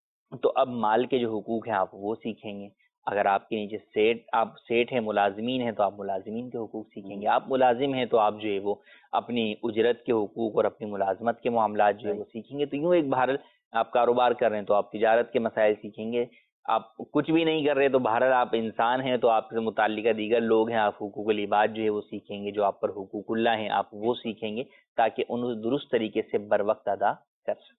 تو اب مال کے جو حقوق ہیں آپ وہ سیکھیں گے، اگر آپ کے نیچے سیٹ آپ سیٹ ہیں، ملازمین ہیں تو آپ ملازمین کے حقوق سیکھیں گے، آپ ملازم ہیں تو آپ جو ہے وہ اپنی اجرت کے حقوق اور اپنی ملازمت کے معاملات جو ہے وہ سیکھیں گے۔ تو یوں ایک بہرحال آپ کاروبار کر رہے ہیں تو آپ تجارت کے مسائل سیکھیں گے، آپ کچھ بھی نہیں کر رہے تو بہرحال آپ انسان ہیں تو آپ سے متعلقہ دیگر لوگ ہیں، آپ حقوق العباد جو ہے وہ سیکھیں گے، جو آپ پر حقوق اللہ ہیں آپ وہ سیکھیں گے تاکہ انہیں درست طریقے سے بر وقت ادا کر سکیں۔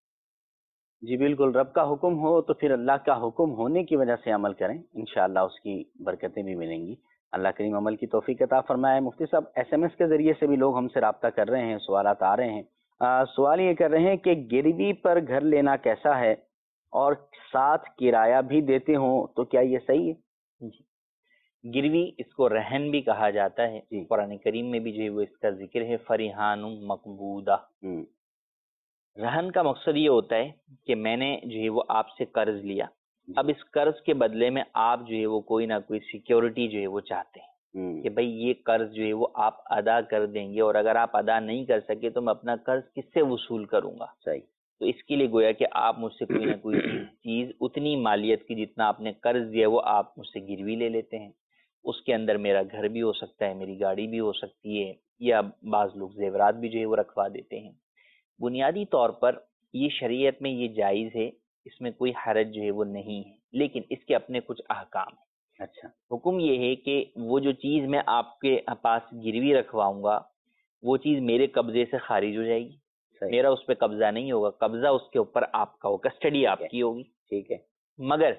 جی بالکل، رب کا حکم ہو تو پھر اللہ کا حکم ہونے کی وجہ سے عمل کریں، انشاءاللہ اس کی برکتیں بھی ملیں گی۔ اللہ کریم عمل کی توفیق عطا فرمائے۔ مفتی صاحب ایس ایم ایس کے ذریعے سے بھی لوگ ہم سے رابطہ کر رہے ہیں، سوالات آ رہے ہیں۔ آ, سوال یہ کر رہے ہیں کہ گروی پر گھر لینا کیسا ہے اور ساتھ کرایہ بھی دیتے ہوں تو کیا یہ صحیح ہے؟
جی گروی اس کو رہن بھی کہا جاتا ہے،
جی
قرآن کریم میں بھی جو ہے وہ اس کا ذکر ہے، فریحان مقبودہ۔ رہن کا مقصد یہ ہوتا ہے کہ میں نے جو ہے وہ آپ سے قرض لیا، اب اس قرض کے بدلے میں آپ جو ہے وہ کوئی نہ کوئی سیکیورٹی جو ہے وہ چاہتے ہیں کہ بھئی یہ قرض جو ہے وہ آپ ادا کر دیں گے، اور اگر آپ ادا نہیں کر سکے تو میں اپنا قرض کس سے وصول کروں گا۔
صحیح۔
تو اس کے لیے گویا کہ آپ مجھ سے کوئی نہ کوئی چیز اتنی مالیت کی جتنا آپ نے قرض دیا وہ آپ مجھ سے گروی لے لیتے ہیں، اس کے اندر میرا گھر بھی ہو سکتا ہے، میری گاڑی بھی ہو سکتی ہے، یا بعض لوگ زیورات بھی جو ہے وہ رکھوا دیتے ہیں۔ بنیادی طور پر یہ شریعت میں یہ جائز ہے، اس میں کوئی حرج جو ہے وہ نہیں ہے، لیکن اس کے اپنے کچھ احکام ہیں۔
اچھا،
حکم یہ ہے کہ وہ جو چیز میں آپ کے پاس گروی رکھواؤں گا وہ چیز میرے قبضے سے خارج ہو جائے گی، میرا اس پہ قبضہ نہیں ہوگا، قبضہ اس کے اوپر آپ کا ہو، کسٹڈی آپ کی ہوگی،
ٹھیک ہے،
مگر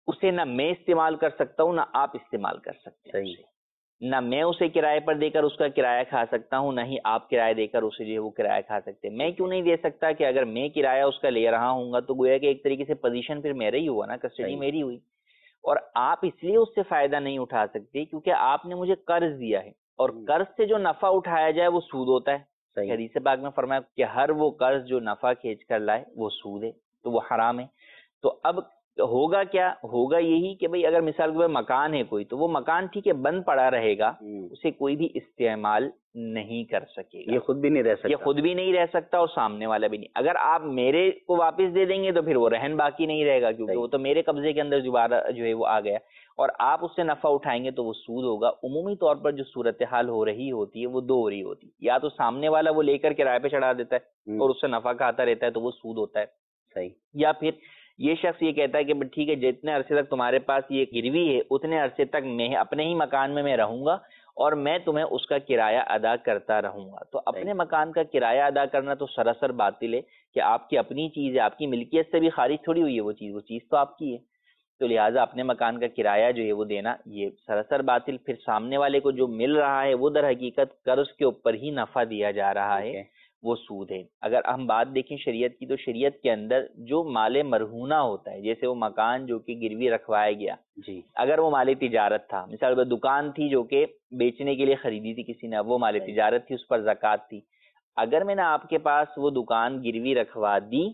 اسے نہ میں استعمال کر سکتا ہوں نہ آپ استعمال کر سکتے ہیں، نہ میں اسے کرائے پر دے کر اس کا کرایہ کھا سکتا ہوں، نہ ہی آپ کرایہ دے کر اسے جو ہے وہ کرایہ کھا سکتے ہیں۔ میں کیوں نہیں دے سکتا کہ اگر میں کرایہ اس کا لے رہا ہوں گا تو گویا کہ ایک طریقے سے پوزیشن پھر میرا ہی ہوا نا، کسٹڈی میری ہوئی، اور آپ اس لیے اس سے فائدہ نہیں اٹھا سکتے کیونکہ آپ نے مجھے قرض دیا ہے، اور قرض سے جو نفع اٹھایا جائے وہ سود ہوتا ہے۔ حدیث پاک میں فرمایا کہ ہر وہ قرض جو نفع کھینچ کر لائے وہ سود ہے، تو وہ حرام ہے۔ تو اب ہوگا کیا؟ ہوگا یہی کہ بھئی اگر مثال کے طور پر مکان ہے کوئی، تو وہ مکان ٹھیک ہے بند پڑا رہے گا، اسے کوئی بھی استعمال نہیں کر سکے گا،
یہ خود بھی نہیں رہ سکتا،
یہ خود بھی نہیں رہ سکتا اور سامنے والا بھی نہیں۔ اگر آپ میرے کو واپس دے دیں گے تو پھر وہ رہن باقی نہیں رہے گا، کیونکہ وہ تو میرے قبضے کے اندر دوبارہ جو ہے وہ آ گیا، اور آپ اس سے نفع اٹھائیں گے تو وہ سود ہوگا۔ عمومی طور پر جو صورتحال ہو رہی ہوتی ہے وہ دو ہو رہی ہوتی ہے، یا تو سامنے والا وہ لے کر کرائے پہ چڑھا دیتا ہے اور اس سے نفع کھاتا رہتا ہے تو وہ سود ہوتا ہے،
صحیح،
یا پھر یہ شخص یہ کہتا ہے کہ ٹھیک ہے جتنے عرصے تک تمہارے پاس یہ گروی ہے اتنے عرصے تک میں اپنے ہی مکان میں میں رہوں گا اور میں تمہیں اس کا کرایہ ادا کرتا رہوں گا۔ تو اپنے مکان کا کرایہ ادا کرنا تو سراسر باطل ہے کہ آپ کی اپنی چیز ہے، آپ کی ملکیت سے بھی خارج تھوڑی ہوئی ہے وہ چیز، وہ چیز تو آپ کی ہے، تو لہٰذا اپنے مکان کا کرایہ جو ہے وہ دینا یہ سراسر باطل۔ پھر سامنے والے کو جو مل رہا ہے وہ در حقیقت قرض کے اوپر ہی نفع دیا جا رہا ہے، وہ سود ہے۔ اگر ہم بات دیکھیں شریعت کی تو شریعت کے اندر جو مال مرہونہ ہوتا ہے، جیسے وہ مکان جو کہ گروی رکھوایا گیا،
جی،
اگر وہ مال تجارت تھا، مثال پر دکان تھی جو کہ بیچنے کے لیے خریدی تھی کسی نے، اب وہ مال تجارت تھی، اس پر زکوٰۃ تھی، اگر میں نے آپ کے پاس وہ دکان گروی رکھوا دی،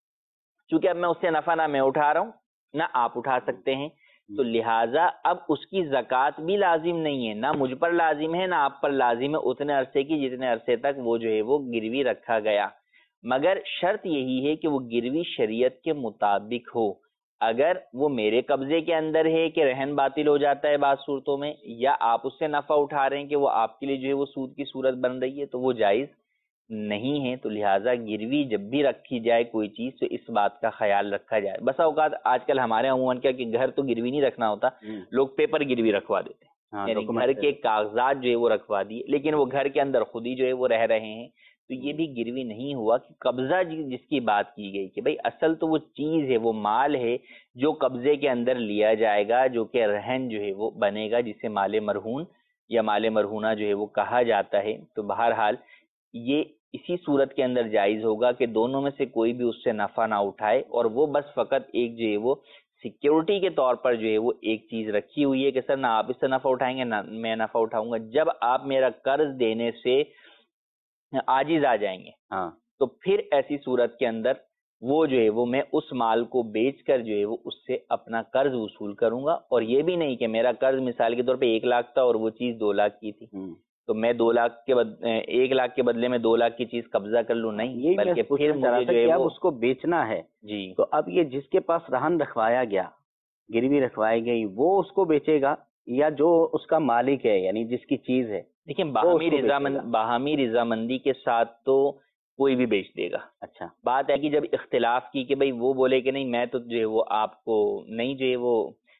چونکہ اب میں اس سے نفع نہ میں اٹھا رہا ہوں نہ آپ اٹھا سکتے ہیں، تو لہٰذا اب اس کی زکوٰۃ بھی لازم نہیں ہے، نہ مجھ پر لازم ہے نہ آپ پر لازم ہے اتنے عرصے کی جتنے عرصے تک وہ جو ہے وہ گروی رکھا گیا، مگر شرط یہی ہے کہ وہ گروی شریعت کے مطابق ہو۔ اگر وہ میرے قبضے کے اندر ہے کہ رہن باطل ہو جاتا ہے بعض صورتوں میں، یا آپ اس سے نفع اٹھا رہے ہیں کہ وہ آپ کے لیے جو ہے وہ سود کی صورت بن رہی ہے، تو وہ جائز نہیں ہے۔ تو لہٰذا گروی جب بھی رکھی جائے کوئی چیز تو اس بات کا خیال رکھا جائے۔ بسا اوقات آج کل ہمارے عموماً کیا کہ گھر تو گروی نہیں رکھنا ہوتا، لوگ پیپر گروی رکھوا دیتے ہیں، یعنی گھر کے کاغذات جو ہے وہ رکھوا دیے، لیکن وہ گھر کے اندر خود ہی جو ہے وہ رہ رہے ہیں، تو یہ بھی گروی نہیں ہوا۔ کہ قبضہ جس کی بات کی گئی کہ بھئی اصل تو وہ چیز ہے، وہ مال ہے جو قبضے کے اندر لیا جائے گا، جو کہ رہن جو ہے وہ بنے گا، جسے مال مرہون یا مال مرہونہ جو ہے وہ کہا جاتا ہے۔ تو بہرحال یہ اسی صورت کے اندر جائز ہوگا کہ دونوں میں سے کوئی بھی اس سے نفع نہ اٹھائے، اور وہ بس فقط ایک جو ہے وہ سیکیورٹی کے طور پر جو ہے وہ ایک چیز رکھی ہوئی ہے کہ سر نہ آپ اس سے نفع اٹھائیں گے نہ میں نفع اٹھاؤں گا۔ جب آپ میرا قرض دینے سے عاجز آ جائیں گے، ہاں، تو پھر ایسی صورت کے اندر وہ جو ہے وہ میں اس مال کو بیچ کر جو ہے وہ اس سے اپنا قرض وصول کروں گا، اور یہ بھی نہیں کہ میرا قرض مثال کے طور پہ ایک لاکھ تھا اور وہ چیز دو لاکھ کی تھی، تو میں دو لاکھ کے بد... ایک لاکھ کے بدلے میں دو لاکھ کی چیز قبضہ کر لوں، نہیں، بلکہ پھر مجھے جو ہے وہ
اس کو بیچنا ہے۔
جی،
تو اب یہ جس کے پاس رہن رکھوایا گیا، گروی رکھوائی گئی، وہ اس کو بیچے گا یا جو اس کا مالک ہے یعنی جس کی چیز ہے؟
دیکھیں باہمی رضامند باہمی رضامندی کے ساتھ تو کوئی بھی بیچ دے گا۔ اچھا، بات ہے کہ جب اختلاف کی کہ بھئی وہ بولے کہ نہیں میں تو جو ہے وہ آپ کو نہیں جو ہے وہ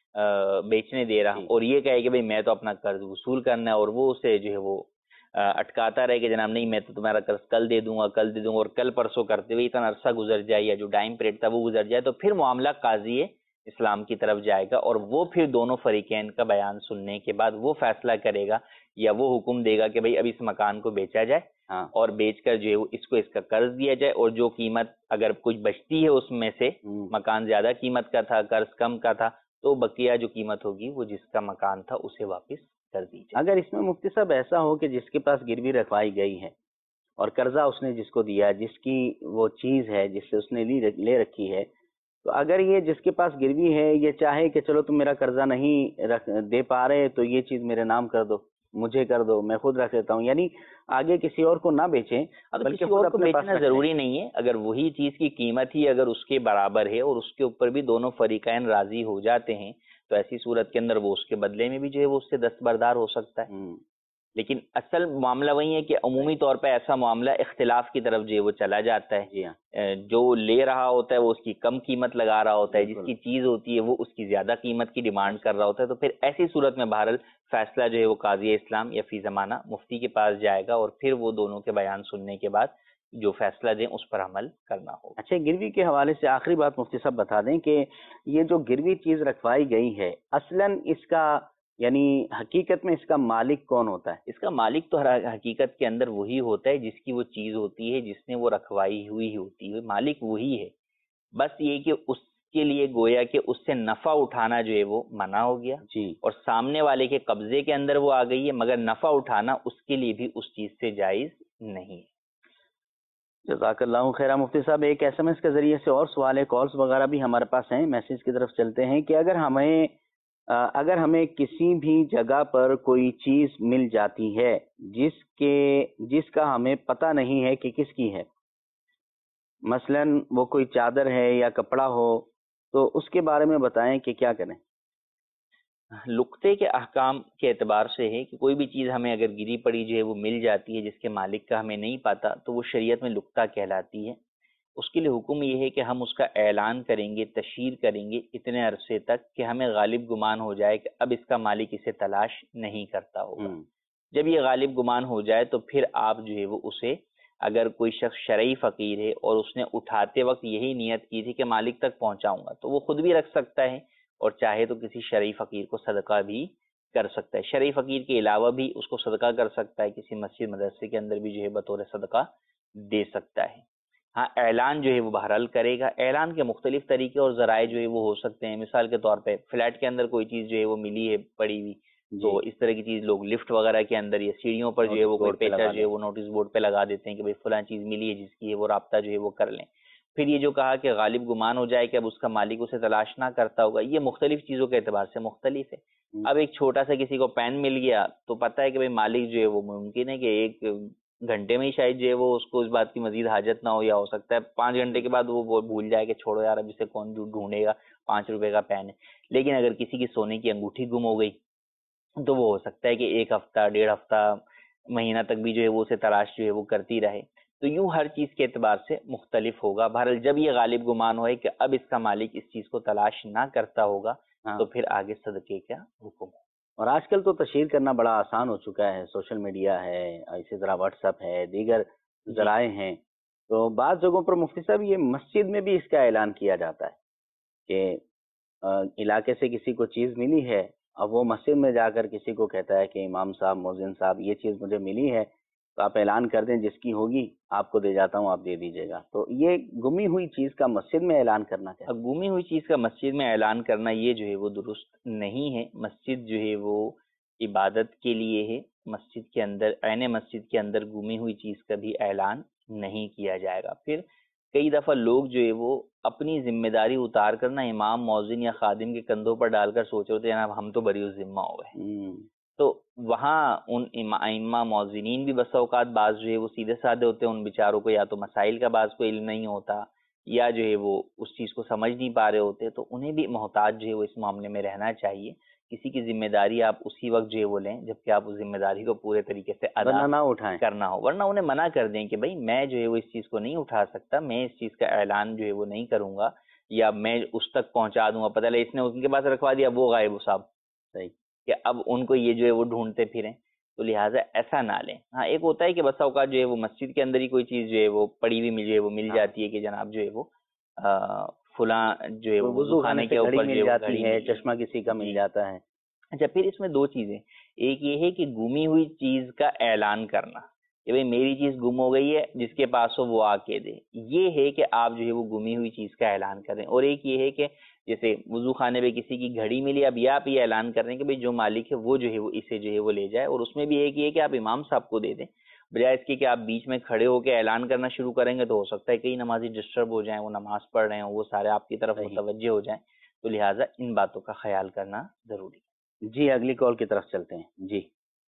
بیچنے دے رہا ہوں، اور یہ کہے کہ بھئی میں تو اپنا قرض وصول کرنا ہے، اور وہ اسے جو ہے وہ اٹکاتا رہے کہ جناب نہیں میں تو تمہارا قرض کل دے دوں گا کل دے دوں گا، اور کل پرسوں کرتے ہوئے اتنا عرصہ گزر جائے یا جو ٹائم پیریڈ تھا وہ گزر جائے، تو پھر معاملہ قاضی اسلام کی طرف جائے گا، اور وہ پھر دونوں فریقین کا بیان سننے کے بعد وہ فیصلہ کرے گا یا وہ حکم دے گا کہ بھئی اب اس مکان کو بیچا جائے، ہاں، اور بیچ کر جو ہے اس کو اس کا قرض دیا جائے، اور جو قیمت اگر کچھ بچتی ہے اس میں سے، مکان زیادہ قیمت کا تھا قرض کم کا تھا، تو بقیہ جو قیمت ہوگی وہ جس کا مکان تھا اسے واپس کر دی جائے۔
اگر اس میں مفتی صاحب ایسا ہو کہ جس کے پاس گروی رکھوائی گئی ہے اور قرضہ اس نے جس کو دیا، جس کی وہ چیز ہے جس سے اس نے لے رکھی ہے، تو اگر یہ جس کے پاس گروی ہے یہ چاہے کہ چلو تم میرا قرضہ نہیں رکھ دے پا رہے تو یہ چیز میرے نام کر دو، مجھے کر دو، میں خود رکھ لیتا ہوں، یعنی آگے کسی اور کو نہ بیچیں
بلکہ کسی اور کو بیچنا ضروری نہیں ہے، اگر وہی چیز کی قیمت ہی اگر اس کے برابر ہے اور اس کے اوپر بھی دونوں فریقین راضی ہو جاتے ہیں تو ایسی صورت کے اندر وہ اس کے بدلے میں بھی جو ہے وہ اس سے دستبردار ہو سکتا ہے۔ لیکن اصل معاملہ وہی ہے کہ عمومی طور پہ ایسا معاملہ اختلاف کی طرف جو ہے وہ چلا جاتا ہے، جو لے رہا ہوتا ہے وہ اس کی کم قیمت لگا رہا ہوتا ہے، جس کی چیز ہوتی ہے وہ اس کی زیادہ قیمت کی ڈیمانڈ کر رہا ہوتا ہے، تو پھر ایسی صورت میں بہرحال فیصلہ جو ہے وہ قاضی اسلام یا فی زمانہ مفتی کے پاس جائے گا، اور پھر وہ دونوں کے بیان سننے کے بعد جو فیصلہ دیں اس پر عمل کرنا ہوگا۔
اچھا، گروی کے حوالے سے آخری بات مفتی صاحب بتا دیں کہ یہ جو گروی چیز رکھوائی گئی ہے اصلاً اس کا یعنی حقیقت میں اس کا مالک کون ہوتا ہے؟
اس کا مالک تو ہر حقیقت کے اندر وہی ہوتا ہے جس کی وہ چیز ہوتی ہے، جس نے وہ رکھوائی ہوئی ہوتی ہے، مالک وہی ہے۔ بس یہ کہ اس کے لیے گویا کہ اس سے نفع اٹھانا جو ہے وہ منع ہو گیا
جی،
اور سامنے والے کے قبضے کے اندر وہ آ گئی ہے، مگر نفع اٹھانا اس کے لیے بھی اس چیز سے جائز نہیں ہے۔
جزاک اللہ خیر مفتی صاحب، ایک ایس ایم ایس کے ذریعے سے اور سوال ہے، کالز وغیرہ بھی ہمارے پاس ہیں، میسج کی طرف چلتے ہیں کہ اگر ہمیں اگر ہمیں کسی بھی جگہ پر کوئی چیز مل جاتی ہے جس کے جس کا ہمیں پتہ نہیں ہے کہ کس کی ہے، مثلا وہ کوئی چادر ہے یا کپڑا ہو، تو اس کے بارے میں بتائیں کہ کیا کریں؟
لقطے کے احکام کے اعتبار سے ہے کہ کوئی بھی چیز ہمیں اگر گری پڑی جو ہے وہ مل جاتی ہے جس کے مالک کا ہمیں نہیں پتا، تو وہ شریعت میں لقطہ کہلاتی ہے۔ اس کے لیے حکم یہ ہے کہ ہم اس کا اعلان کریں گے، تشہیر کریں گے اتنے عرصے تک کہ ہمیں غالب گمان ہو جائے کہ اب اس کا مالک اسے تلاش نہیں کرتا ہوگا۔ جب یہ غالب گمان ہو جائے تو پھر آپ جو ہے وہ اسے، اگر کوئی شخص شرعی فقیر ہے اور اس نے اٹھاتے وقت یہی نیت کی تھی کہ مالک تک پہنچاؤں گا، تو وہ خود بھی رکھ سکتا ہے اور چاہے تو کسی شرعی فقیر کو صدقہ بھی کر سکتا ہے۔ شرعی فقیر کے علاوہ بھی اس کو صدقہ کر سکتا ہے، کسی مسجد مدرسے کے اندر بھی جو ہے بطور صدقہ دے سکتا ہے۔ ہاں، اعلان جو ہے وہ بہرحال کرے گا۔ اعلان کے مختلف طریقے اور ذرائع جو ہے وہ ہو سکتے ہیں۔ مثال کے طور پہ فلیٹ کے اندر کوئی چیز جو ہے وہ ملی ہے پڑی ہوئی، تو اس طرح کی چیز لوگ لفٹ وغیرہ کے اندر یا سیڑھیوں پر جو ہے وہ کوئی پیچا جو ہے وہ نوٹس بورڈ پہ لگا دیتے ہیں کہ بھئی فلاں چیز ملی ہے جس کی ہے وہ رابطہ جو ہے وہ کر لیں۔ پھر یہ جو کہا کہ غالب گمان ہو جائے کہ اب اس کا مالک اسے تلاش نہ کرتا ہوگا، یہ مختلف چیزوں کے اعتبار سے مختلف ہے۔ اب ایک چھوٹا سا کسی کو پین مل گیا تو پتہ ہے کہ بھئی مالک جو ہے وہ ممکن ہے کہ ایک گھنٹے میں ہی شاید جو ہے وہ اس کو اس بات کی مزید حاجت نہ ہو، یا ہو سکتا ہے پانچ گھنٹے کے بعد وہ بھول جائے کہ چھوڑو یار اب اسے کون ڈھونڈے گا، پانچ روپے کا پین ہے۔ لیکن اگر کسی کی سونے کی انگوٹھی گم ہو گئی تو وہ ہو سکتا ہے کہ ایک ہفتہ ڈیڑھ ہفتہ مہینہ تک بھی جو ہے وہ اسے تلاش جو ہے وہ کرتی رہے۔ تو یوں ہر چیز کے اعتبار سے مختلف ہوگا۔ بہرحال جب یہ غالب گمان ہوئے کہ اب اس کا مالک اس چیز کو تلاش نہ کرتا ہوگا تو پھر آگے صدقے کا حکم ہے۔
اور آج کل تو تشہیر کرنا بڑا آسان ہو چکا ہے، سوشل میڈیا ہے، اسی طرح واٹس ایپ ہے، دیگر ذرائع ہیں، تو بعض جگہوں پر مفتی صاحب یہ مسجد میں بھی اس کا اعلان کیا جاتا ہے کہ علاقے سے کسی کو چیز ملی ہے، اب وہ مسجد میں جا کر کسی کو کہتا ہے کہ امام صاحب، مؤذن صاحب، یہ چیز مجھے ملی ہے تو آپ اعلان کر دیں، جس کی ہوگی آپ کو دے جاتا ہوں، آپ دے دیجیے گا۔ تو یہ گمی ہوئی چیز کا مسجد میں اعلان کرنا چاہیے۔
اب گمی ہوئی چیز کا مسجد میں اعلان کرنا یہ جو ہے وہ درست نہیں ہے۔ مسجد جو ہے وہ عبادت کے لیے ہے، مسجد کے اندر، عین مسجد کے اندر گمی ہوئی چیز کا بھی اعلان نہیں کیا جائے گا۔ پھر کئی دفعہ لوگ جو ہے وہ اپنی ذمہ داری اتار کر نا امام، مؤذن یا خادم کے کندھوں پر ڈال کر سوچ رہے ہوتے ہیں جناب ہم تو بری ذمہ ہو گئے، تو وہاں ان ائمہ مؤذنین بھی بسا اوقات بعض جو ہے وہ سیدھے سادے ہوتے ہیں، ان بیچاروں کو یا تو مسائل کا بعض کو علم نہیں ہوتا یا جو ہے وہ اس چیز کو سمجھ نہیں پا رہے ہوتے، تو انہیں بھی محتاط جو ہے وہ اس معاملے میں رہنا چاہیے۔ کسی کی ذمہ داری آپ اسی وقت جو ہے وہ لیں جبکہ آپ اس ذمہ داری کو پورے طریقے سے ادا
نہ اٹھائیں
کرنا ہو، ورنہ انہیں منع کر دیں کہ بھائی میں جو ہے وہ اس چیز کو نہیں اٹھا سکتا، میں اس چیز کا اعلان جو ہے وہ نہیں کروں گا، یا میں اس تک پہنچا دوں گا، پتہ لے اس نے ان کے پاس رکھوا دیا، وہ غائب صاحب،
صحیح
کہ اب ان کو یہ جو ہے وہ ڈھونڈتے پھریں، تو لہٰذا ایسا نہ لیں۔ ہاں ایک ہوتا ہے کہ بسا اوقات جو ہے وہ مسجد کے اندر ہی کوئی چیز جو ہے وہ پڑی ہوئی مل وہ مل جاتی ہے کہ جناب جو ہے وہ فلاں جو ہے وہ وضو خانے کے اوپر
مل جاتی ہے، چشمہ کسی کا مل جاتا ہے۔
اچھا، پھر اس میں دو چیزیں، ایک یہ ہے کہ گمی ہوئی چیز کا اعلان کرنا کہ بھئی میری چیز گم ہو گئی ہے، جس کے پاس ہو وہ آ کے دے، یہ ہے کہ آپ جو ہے وہ گمی ہوئی چیز کا اعلان کریں۔ اور ایک یہ ہے کہ جیسے وضو خانے میں کسی کی گھڑی ملی، اب یہ آپ یہ اعلان کر رہے ہیں کہ بھئی جو مالک ہے وہ جو ہے وہ اسے جو ہے وہ لے جائے، اور اس میں بھی ایک یہ ہے کہ آپ امام صاحب کو دے دیں، بجائے اس کے کہ آپ بیچ میں کھڑے ہو کے اعلان کرنا شروع کریں گے تو ہو سکتا ہے کئی نمازی ڈسٹرب ہو جائیں، وہ نماز پڑھ رہے ہوں، وہ سارے آپ کی طرف متوجہ ہو جائیں، تو لہٰذا ان باتوں کا خیال کرنا ضروری ہے۔
جی اگلی کال کی طرف چلتے ہیں۔ جی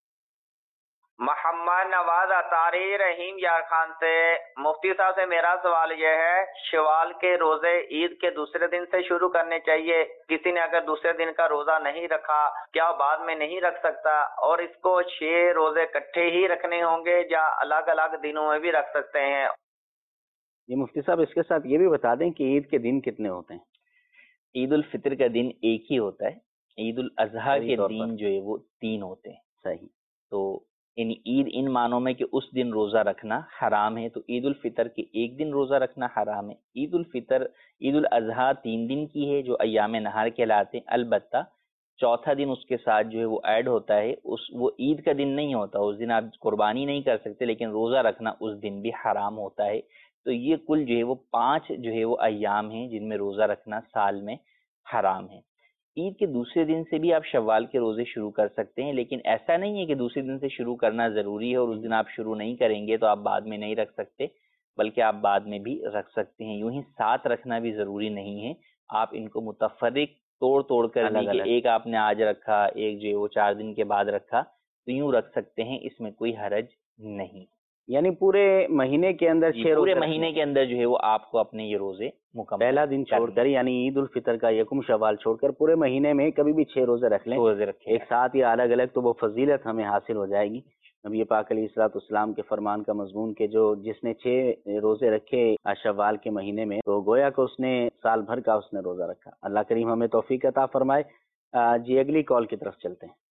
محمد نواز اطاری رحیم یار خان سے، مفتی صاحب سے میرا سوال یہ ہے، شوال کے روزے عید کے دوسرے دن سے شروع کرنے چاہیے؟ کسی نے اگر دوسرے دن کا روزہ نہیں رکھا کیا بعد میں نہیں رکھ سکتا؟ اور اس کو چھ روزے اکٹھے ہی رکھنے ہوں گے یا الگ الگ دنوں میں بھی رکھ سکتے ہیں؟
یہ مفتی صاحب اس کے ساتھ یہ بھی بتا دیں کہ عید کے دن کتنے ہوتے ہیں؟
عید الفطر کا دن ایک ہی ہوتا ہے، عید الاضحیٰ کے دن جو ہے وہ تین ہوتے ہیں۔
صحیح۔
تو یعنی عید ان معنوں میں کہ اس دن روزہ رکھنا حرام ہے، تو عید الفطر کے ایک دن روزہ رکھنا حرام ہے۔ عید الفطر عید الاضحیٰ تین دن کی ہے جو ایام نہار کہلاتے ہیں، البتہ چوتھا دن اس کے ساتھ جو ہے وہ ایڈ ہوتا ہے، اس وہ عید کا دن نہیں ہوتا، اس دن آپ قربانی نہیں کر سکتے، لیکن روزہ رکھنا اس دن بھی حرام ہوتا ہے۔ تو یہ کل جو ہے وہ پانچ جو ہے وہ ایام ہیں جن میں روزہ رکھنا سال میں حرام ہے۔ عید کے دوسرے دن سے بھی آپ شوال کے روزے شروع کر سکتے ہیں، لیکن ایسا نہیں ہے کہ دوسرے دن سے شروع کرنا ضروری ہے اور اس دن آپ شروع نہیں کریں گے تو آپ بعد میں نہیں رکھ سکتے، بلکہ آپ بعد میں بھی رکھ سکتے ہیں۔ یوں ہی ساتھ رکھنا بھی ضروری نہیں ہے، آپ ان کو متفرق توڑ توڑ کر
الگ
دی کہ
الگ
ایک آپ نے آج رکھا، ایک جو ہے وہ چار دن کے بعد رکھا، تو یوں رکھ سکتے ہیں، اس میں کوئی حرج نہیں۔
یعنی پورے مہینے کے اندر
جی،
چھ
پورے
روزے
مہینے کے اندر جو ہے وہ آپ کو اپنے یہ روزے مکمل
پہلا دن چھوڑ
کرنے
کر یعنی عید الفطر کا یکم شوال چھوڑ کر پورے مہینے میں کبھی بھی چھ روزے رکھ لیں
روزے رکھے
ایک ساتھ یا الگ الگ، تو وہ فضیلت ہمیں حاصل ہو جائے گی۔ نبی پاک علیہ الصلوۃ والسلام کے فرمان کا مضمون کہ جو جس نے چھ روزے رکھے شوال کے مہینے میں تو گویا کہ اس نے سال بھر کا اس نے روزہ رکھا۔ اللہ کریم ہمیں توفیق عطا فرمائے۔ آ، جی اگلی کال کی طرف چلتے ہیں۔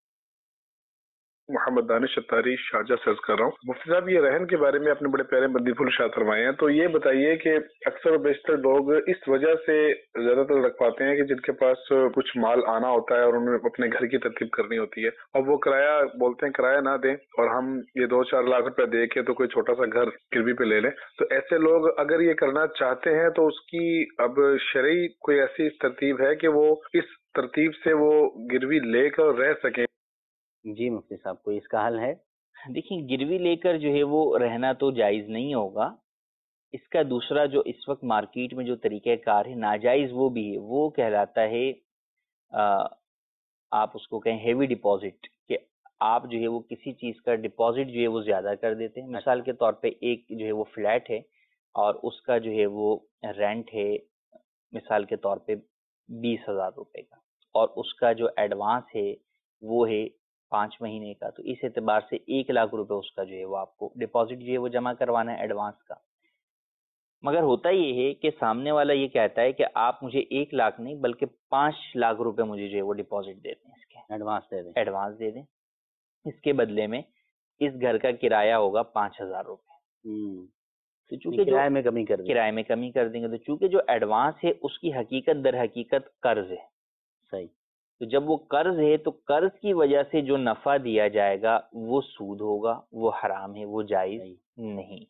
محمد دانش اتاری شارجہ سے عرض کر رہا ہوں۔ مفتی صاحب، یہ رہن کے بارے میں اپنے بڑے پیارے مدنی پھول ارشاد فرمائے ہیں، تو یہ بتائیے کہ اکثر و بیشتر لوگ اس وجہ سے زیادہ تر رکھ پاتے ہیں کہ جن کے پاس کچھ مال آنا ہوتا ہے اور انہیں اپنے گھر کی ترتیب کرنی ہوتی ہے، اور وہ کرایہ بولتے ہیں کرایہ نہ دیں اور ہم یہ دو چار لاکھ روپے دے کے تو کوئی چھوٹا سا گھر گروی پہ لے لیں۔ تو ایسے لوگ اگر یہ کرنا چاہتے ہیں تو اس کی اب شرعی کوئی ایسی ترتیب ہے کہ وہ اس ترتیب سے وہ گروی لے کر رہ سکیں؟
جی مفتی صاحب، کوئی اس کا حل ہے؟
دیکھیں، گروی لے کر جو ہے وہ رہنا تو جائز نہیں ہوگا۔ اس کا دوسرا جو اس وقت مارکیٹ میں جو طریقہ کار ہے ناجائز وہ بھی ہے، وہ کہلاتا ہے آ، آپ اس کو کہیں ہیوی ڈپازٹ، کہ آپ جو ہے وہ کسی چیز کا ڈپازٹ جو ہے وہ زیادہ کر دیتے ہیں۔ مثال کے طور پہ ایک جو ہے وہ فلیٹ ہے اور اس کا جو ہے وہ رینٹ ہے مثال کے طور پہ بیس ہزار روپے کا، اور اس کا جو ایڈوانس ہے وہ ہے پانچ مہینے کا، تو اس اعتبار سے ایک لاکھ روپے اس کا جو ہے وہ آپ کو ڈپازٹ جو ہے وہ جمع کروانا ہے ایڈوانس کا۔ مگر ہوتا یہ ہے کہ سامنے والا یہ کہتا ہے کہ آپ مجھے ایک لاکھ نہیں بلکہ پانچ لاکھ روپے مجھے جو ہے وہ ڈپازٹ دے دیں، اس کے
ایڈوانس دے دیں۔
ایڈوانس دے دیں، اس کے بدلے میں اس گھر کا کرایہ ہوگا پانچ ہزار روپے۔
ہوں،
تو چونکہ جو
کرائے میں کمی کر دیں۔
کرائے میں کمی کر دیں گے، تو چونکہ جو ایڈوانس ہے اس کی حقیقت در حقیقت قرض ہے۔
صحیح۔
تو جب وہ قرض ہے تو قرض کی وجہ سے جو نفع دیا جائے گا وہ سود ہوگا، وہ حرام ہے، وہ جائز نہیں۔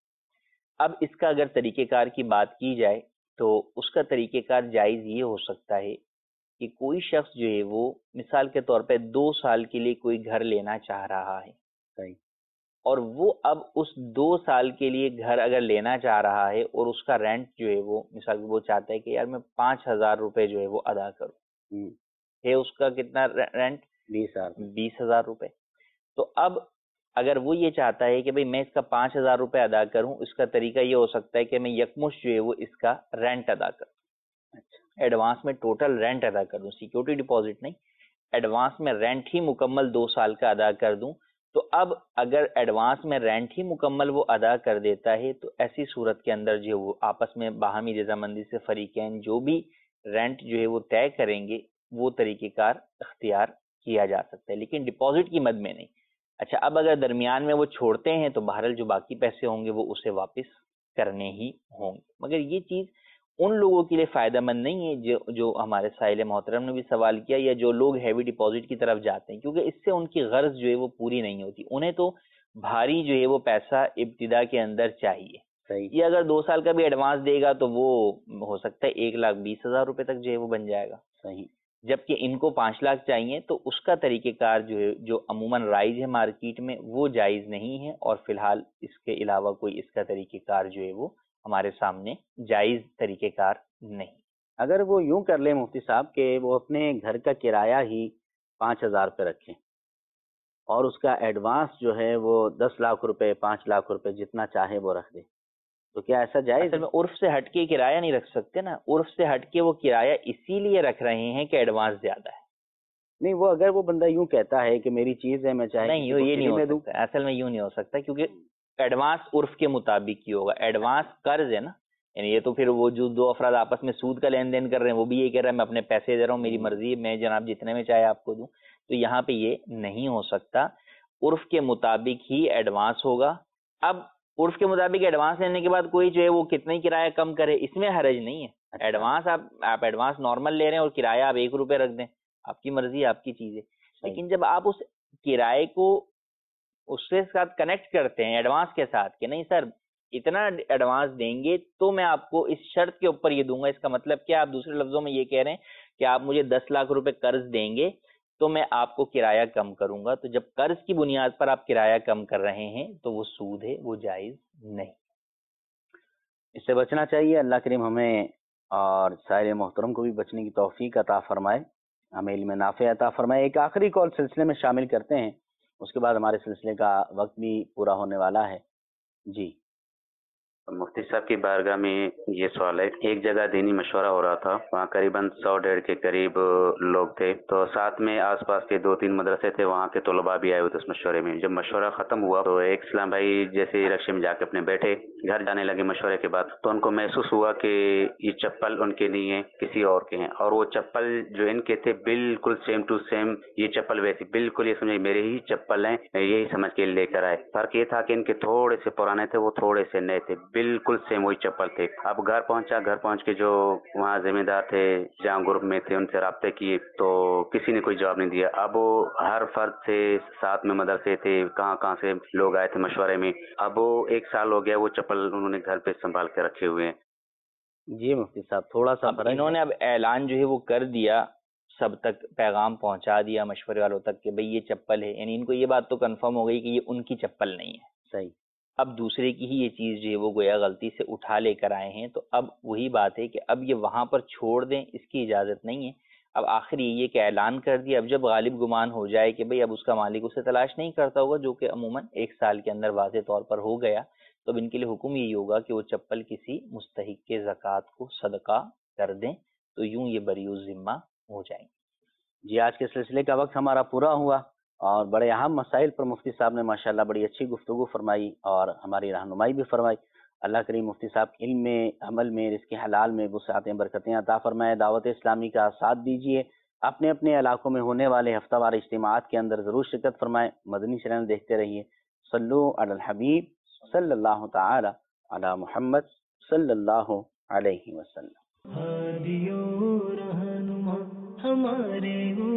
اب اس کا اگر طریقہ کار کی بات کی جائے تو اس کا طریقہ کار جائز یہ ہو سکتا ہے کہ کوئی شخص جو ہے وہ مثال کے طور پہ دو سال کے لیے کوئی گھر لینا چاہ رہا ہے،
صحیح،
اور وہ اب اس دو سال کے لیے گھر اگر لینا چاہ رہا ہے اور اس کا رینٹ جو ہے وہ مثال وہ چاہتا ہے کہ یار میں پانچ ہزار روپے جو ہے وہ ادا کروں،
ہوں،
ہے اس کا کتنا رینٹ؟
بیس ہزار
بیس ہزار روپے۔ تو اب اگر وہ یہ چاہتا ہے کہ بھئی میں اس کا پانچ ہزار روپے ادا کروں، اس کا طریقہ یہ ہو سکتا ہے کہ میں یکمشت جو ہے وہ اس کا رینٹ ادا کروں، ایڈوانس میں ٹوٹل رینٹ ادا کر دوں، سیکیورٹی ڈپازٹ نہیں، ایڈوانس میں رینٹ ہی مکمل دو سال کا ادا کر دوں۔ تو اب اگر ایڈوانس میں رینٹ ہی مکمل وہ ادا کر دیتا ہے تو ایسی صورت کے اندر جو وہ آپس میں باہمی رضامندی سے فریقین جو بھی رینٹ جو ہے وہ طے کریں گے وہ طریقہ کار اختیار کیا جا سکتا ہے، لیکن ڈپازٹ کی مد میں نہیں۔ اچھا، اب اگر درمیان میں وہ چھوڑتے ہیں تو بہرحال جو باقی پیسے ہوں گے وہ اسے واپس کرنے ہی ہوں گے۔ مگر یہ چیز ان لوگوں کے لیے فائدہ مند نہیں ہے جو جو ہمارے سائل محترم نے بھی سوال کیا، یا جو لوگ ہیوی ڈپازٹ کی طرف جاتے ہیں، کیونکہ اس سے ان کی غرض جو ہے وہ پوری نہیں ہوتی، انہیں تو بھاری جو ہے وہ پیسہ ابتدا کے اندر چاہیے۔ یہ اگر دو سال کا بھی ایڈوانس دے گا تو وہ ہو سکتا ہے ایک لاکھ بیس ہزار روپے تک جو ہے وہ بن جائے گا،
صحیح،
جبکہ ان کو پانچ لاکھ چاہیے۔ تو اس کا طریقہ کار جو ہے جو عموماً رائج ہے مارکیٹ میں وہ جائز نہیں ہے، اور فی الحال اس کے علاوہ کوئی اس کا طریقہ کار جو ہے وہ ہمارے سامنے جائز طریقہ کار نہیں۔
اگر وہ یوں کر لیں مفتی صاحب کہ وہ اپنے گھر کا کرایہ ہی پانچ ہزار پہ رکھیں اور اس کا ایڈوانس جو ہے وہ دس لاکھ روپے پانچ لاکھ روپے جتنا چاہے وہ رکھ دیں، تو کیا ایسا جائز
اصل میں عرف سے ہٹ کے کرایہ نہیں رکھ سکتے نا، عرف سے ہٹ کے وہ کرایہ اسی لیے رکھ رہے ہیں کہ ایڈوانس زیادہ ہے۔
نہیں، وہ اگر وہ بندہ یوں کہتا ہے کہ میری چیز ہے میں چاہے
نہیں،
کسی کو
یہ
فری
نہیں
میں
ہو
دوں۔
سکتا، اصل میں یوں نہیں ہو سکتا، کیونکہ ایڈوانس عرف کے مطابق ہی ہوگا، ایڈوانس قرض ہے نا، یعنی یہ تو پھر وہ جو دو افراد آپس میں سود کا لین دین کر رہے ہیں وہ بھی یہ کہہ رہا ہے میں اپنے پیسے دے رہا ہوں، میری مرضی ہے، میں جناب جتنے میں چاہے آپ کو دوں، تو یہاں پہ یہ نہیں ہو سکتا۔ عرف کے مطابق ہی ایڈوانس ہوگا. اب عرف کے مطابق ایڈوانس لینے کے بعد کوئی جو ہے وہ کتنا ہی کرایہ کم کرے، اس میں حرج نہیں ہے. ایڈوانس آپ آپ ایڈوانس نارمل لے رہے ہیں اور کرایہ آپ ایک روپے رکھ دیں، آپ کی مرضی، آپ کی چیز ہے. لیکن جب آپ اس کرائے کو اس کے ساتھ کنیکٹ کرتے ہیں ایڈوانس کے ساتھ کہ نہیں سر اتنا ایڈوانس دیں گے تو میں آپ کو اس شرط کے اوپر یہ دوں گا، اس کا مطلب کیا؟ آپ دوسرے لفظوں میں یہ کہہ رہے ہیں کہ آپ مجھے دس لاکھ روپے قرض دیں گے تو میں آپ کو کرایہ کم کروں گا. تو جب قرض کی بنیاد پر آپ کرایہ کم کر رہے ہیں تو وہ سود ہے، وہ جائز نہیں.
اس سے بچنا چاہیے. اللہ کریم ہمیں اور سائر محترم کو بھی بچنے کی توفیق عطا فرمائے، ہمیں علم نافع عطا فرمائے. ایک آخری کال سلسلے میں شامل کرتے ہیں، اس کے بعد ہمارے سلسلے کا وقت بھی پورا ہونے والا ہے. جی
مفتی صاحب کی بارگاہ میں یہ سوال ہے، ایک جگہ دینی مشورہ ہو رہا تھا، وہاں قریب سو ڈیڑھ کے قریب لوگ تھے، تو ساتھ میں آس پاس کے دو تین مدرسے تھے، وہاں کے طلباء بھی آئے ہوئے تھے اس مشورے میں. جب مشورہ ختم ہوا تو ایک اسلام بھائی جیسے رکشے میں جا کے اپنے بیٹھے، گھر جانے لگے مشورے کے بعد، تو ان کو محسوس ہوا کہ یہ چپل ان کے نہیں ہے، کسی اور کے ہیں، اور وہ چپل جو ان کے تھے بالکل سیم ٹو سیم یہ چپل ویسی، بالکل یہ سمجھے میرے ہی چپل ہیں، یہی سمجھ کے لے کر آئے. فرق یہ تھا کہ ان کے تھوڑے سے پرانے تھے، وہ تھوڑے سے نئے تھے، بالکل سیم وہی چپل تھے. اب گھر پہنچا، گھر پہنچ کے جو وہاں ذمہ دار تھے جہاں گروپ میں تھے ان سے رابطے کیے تو کسی نے کوئی جواب نہیں دیا. اب وہ ہر فرد سے ساتھ میں مدرسے تھے، کہاں کہاں سے لوگ آئے تھے مشورے میں، اب وہ ایک سال ہو گیا وہ چپل انہوں نے گھر پہ سنبھال کے رکھے ہوئے ہیں.
جی مفتی صاحب تھوڑا سا
اب انہوں نے اب اعلان جو ہے وہ کر دیا، سب تک پیغام پہنچا دیا مشورے والوں تک کہ بھئی یہ چپل ہے، یعنی ان کو یہ بات تو کنفرم ہو گئی کہ یہ ان کی چپل نہیں ہے.
صحیح.
اب دوسرے کی ہی یہ چیز جو ہے وہ گویا غلطی سے اٹھا لے کر آئے ہیں، تو اب وہی بات ہے کہ اب یہ وہاں پر چھوڑ دیں، اس کی اجازت نہیں ہے. اب آخر یہ کہ اعلان کر دیا، اب جب غالب گمان ہو جائے کہ بھئی اب اس کا مالک اسے تلاش نہیں کرتا ہوگا، جو کہ عموماً ایک سال کے اندر واضح طور پر ہو گیا، تو اب ان کے لیے حکم یہی ہوگا کہ وہ چپل کسی مستحق کے زکوٰۃ کو صدقہ کر دیں، تو یوں یہ بریء الذمہ ہو جائیں.
جی آج کے سلسلے کا وقت ہمارا پورا ہوا اور بڑے اہم مسائل پر مفتی صاحب نے ماشاءاللہ بڑی اچھی گفتگو فرمائی اور ہماری رہنمائی بھی فرمائی. اللہ کریم مفتی صاحب علم میں، عمل میں، رزق حلال میں وسعتیں برکتیں عطا فرمائے. دعوت اسلامی کا ساتھ دیجیے، اپنے اپنے علاقوں میں ہونے والے ہفتہ وار اجتماعات کے اندر ضرور شرکت فرمائیں. مدنی چینل دیکھتے رہیے. صلو علی الحبیب صلی اللہ تعالی علی محمد صلی اللہ علیہ وسلم.
ہادیو رہنما ہمارے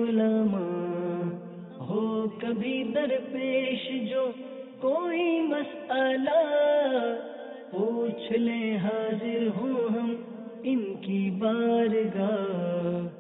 علماء، ہو کبھی درپیش جو کوئی مسئلہ، پوچھ لیں حاضر ہوں ہم ان کی بارگاہ.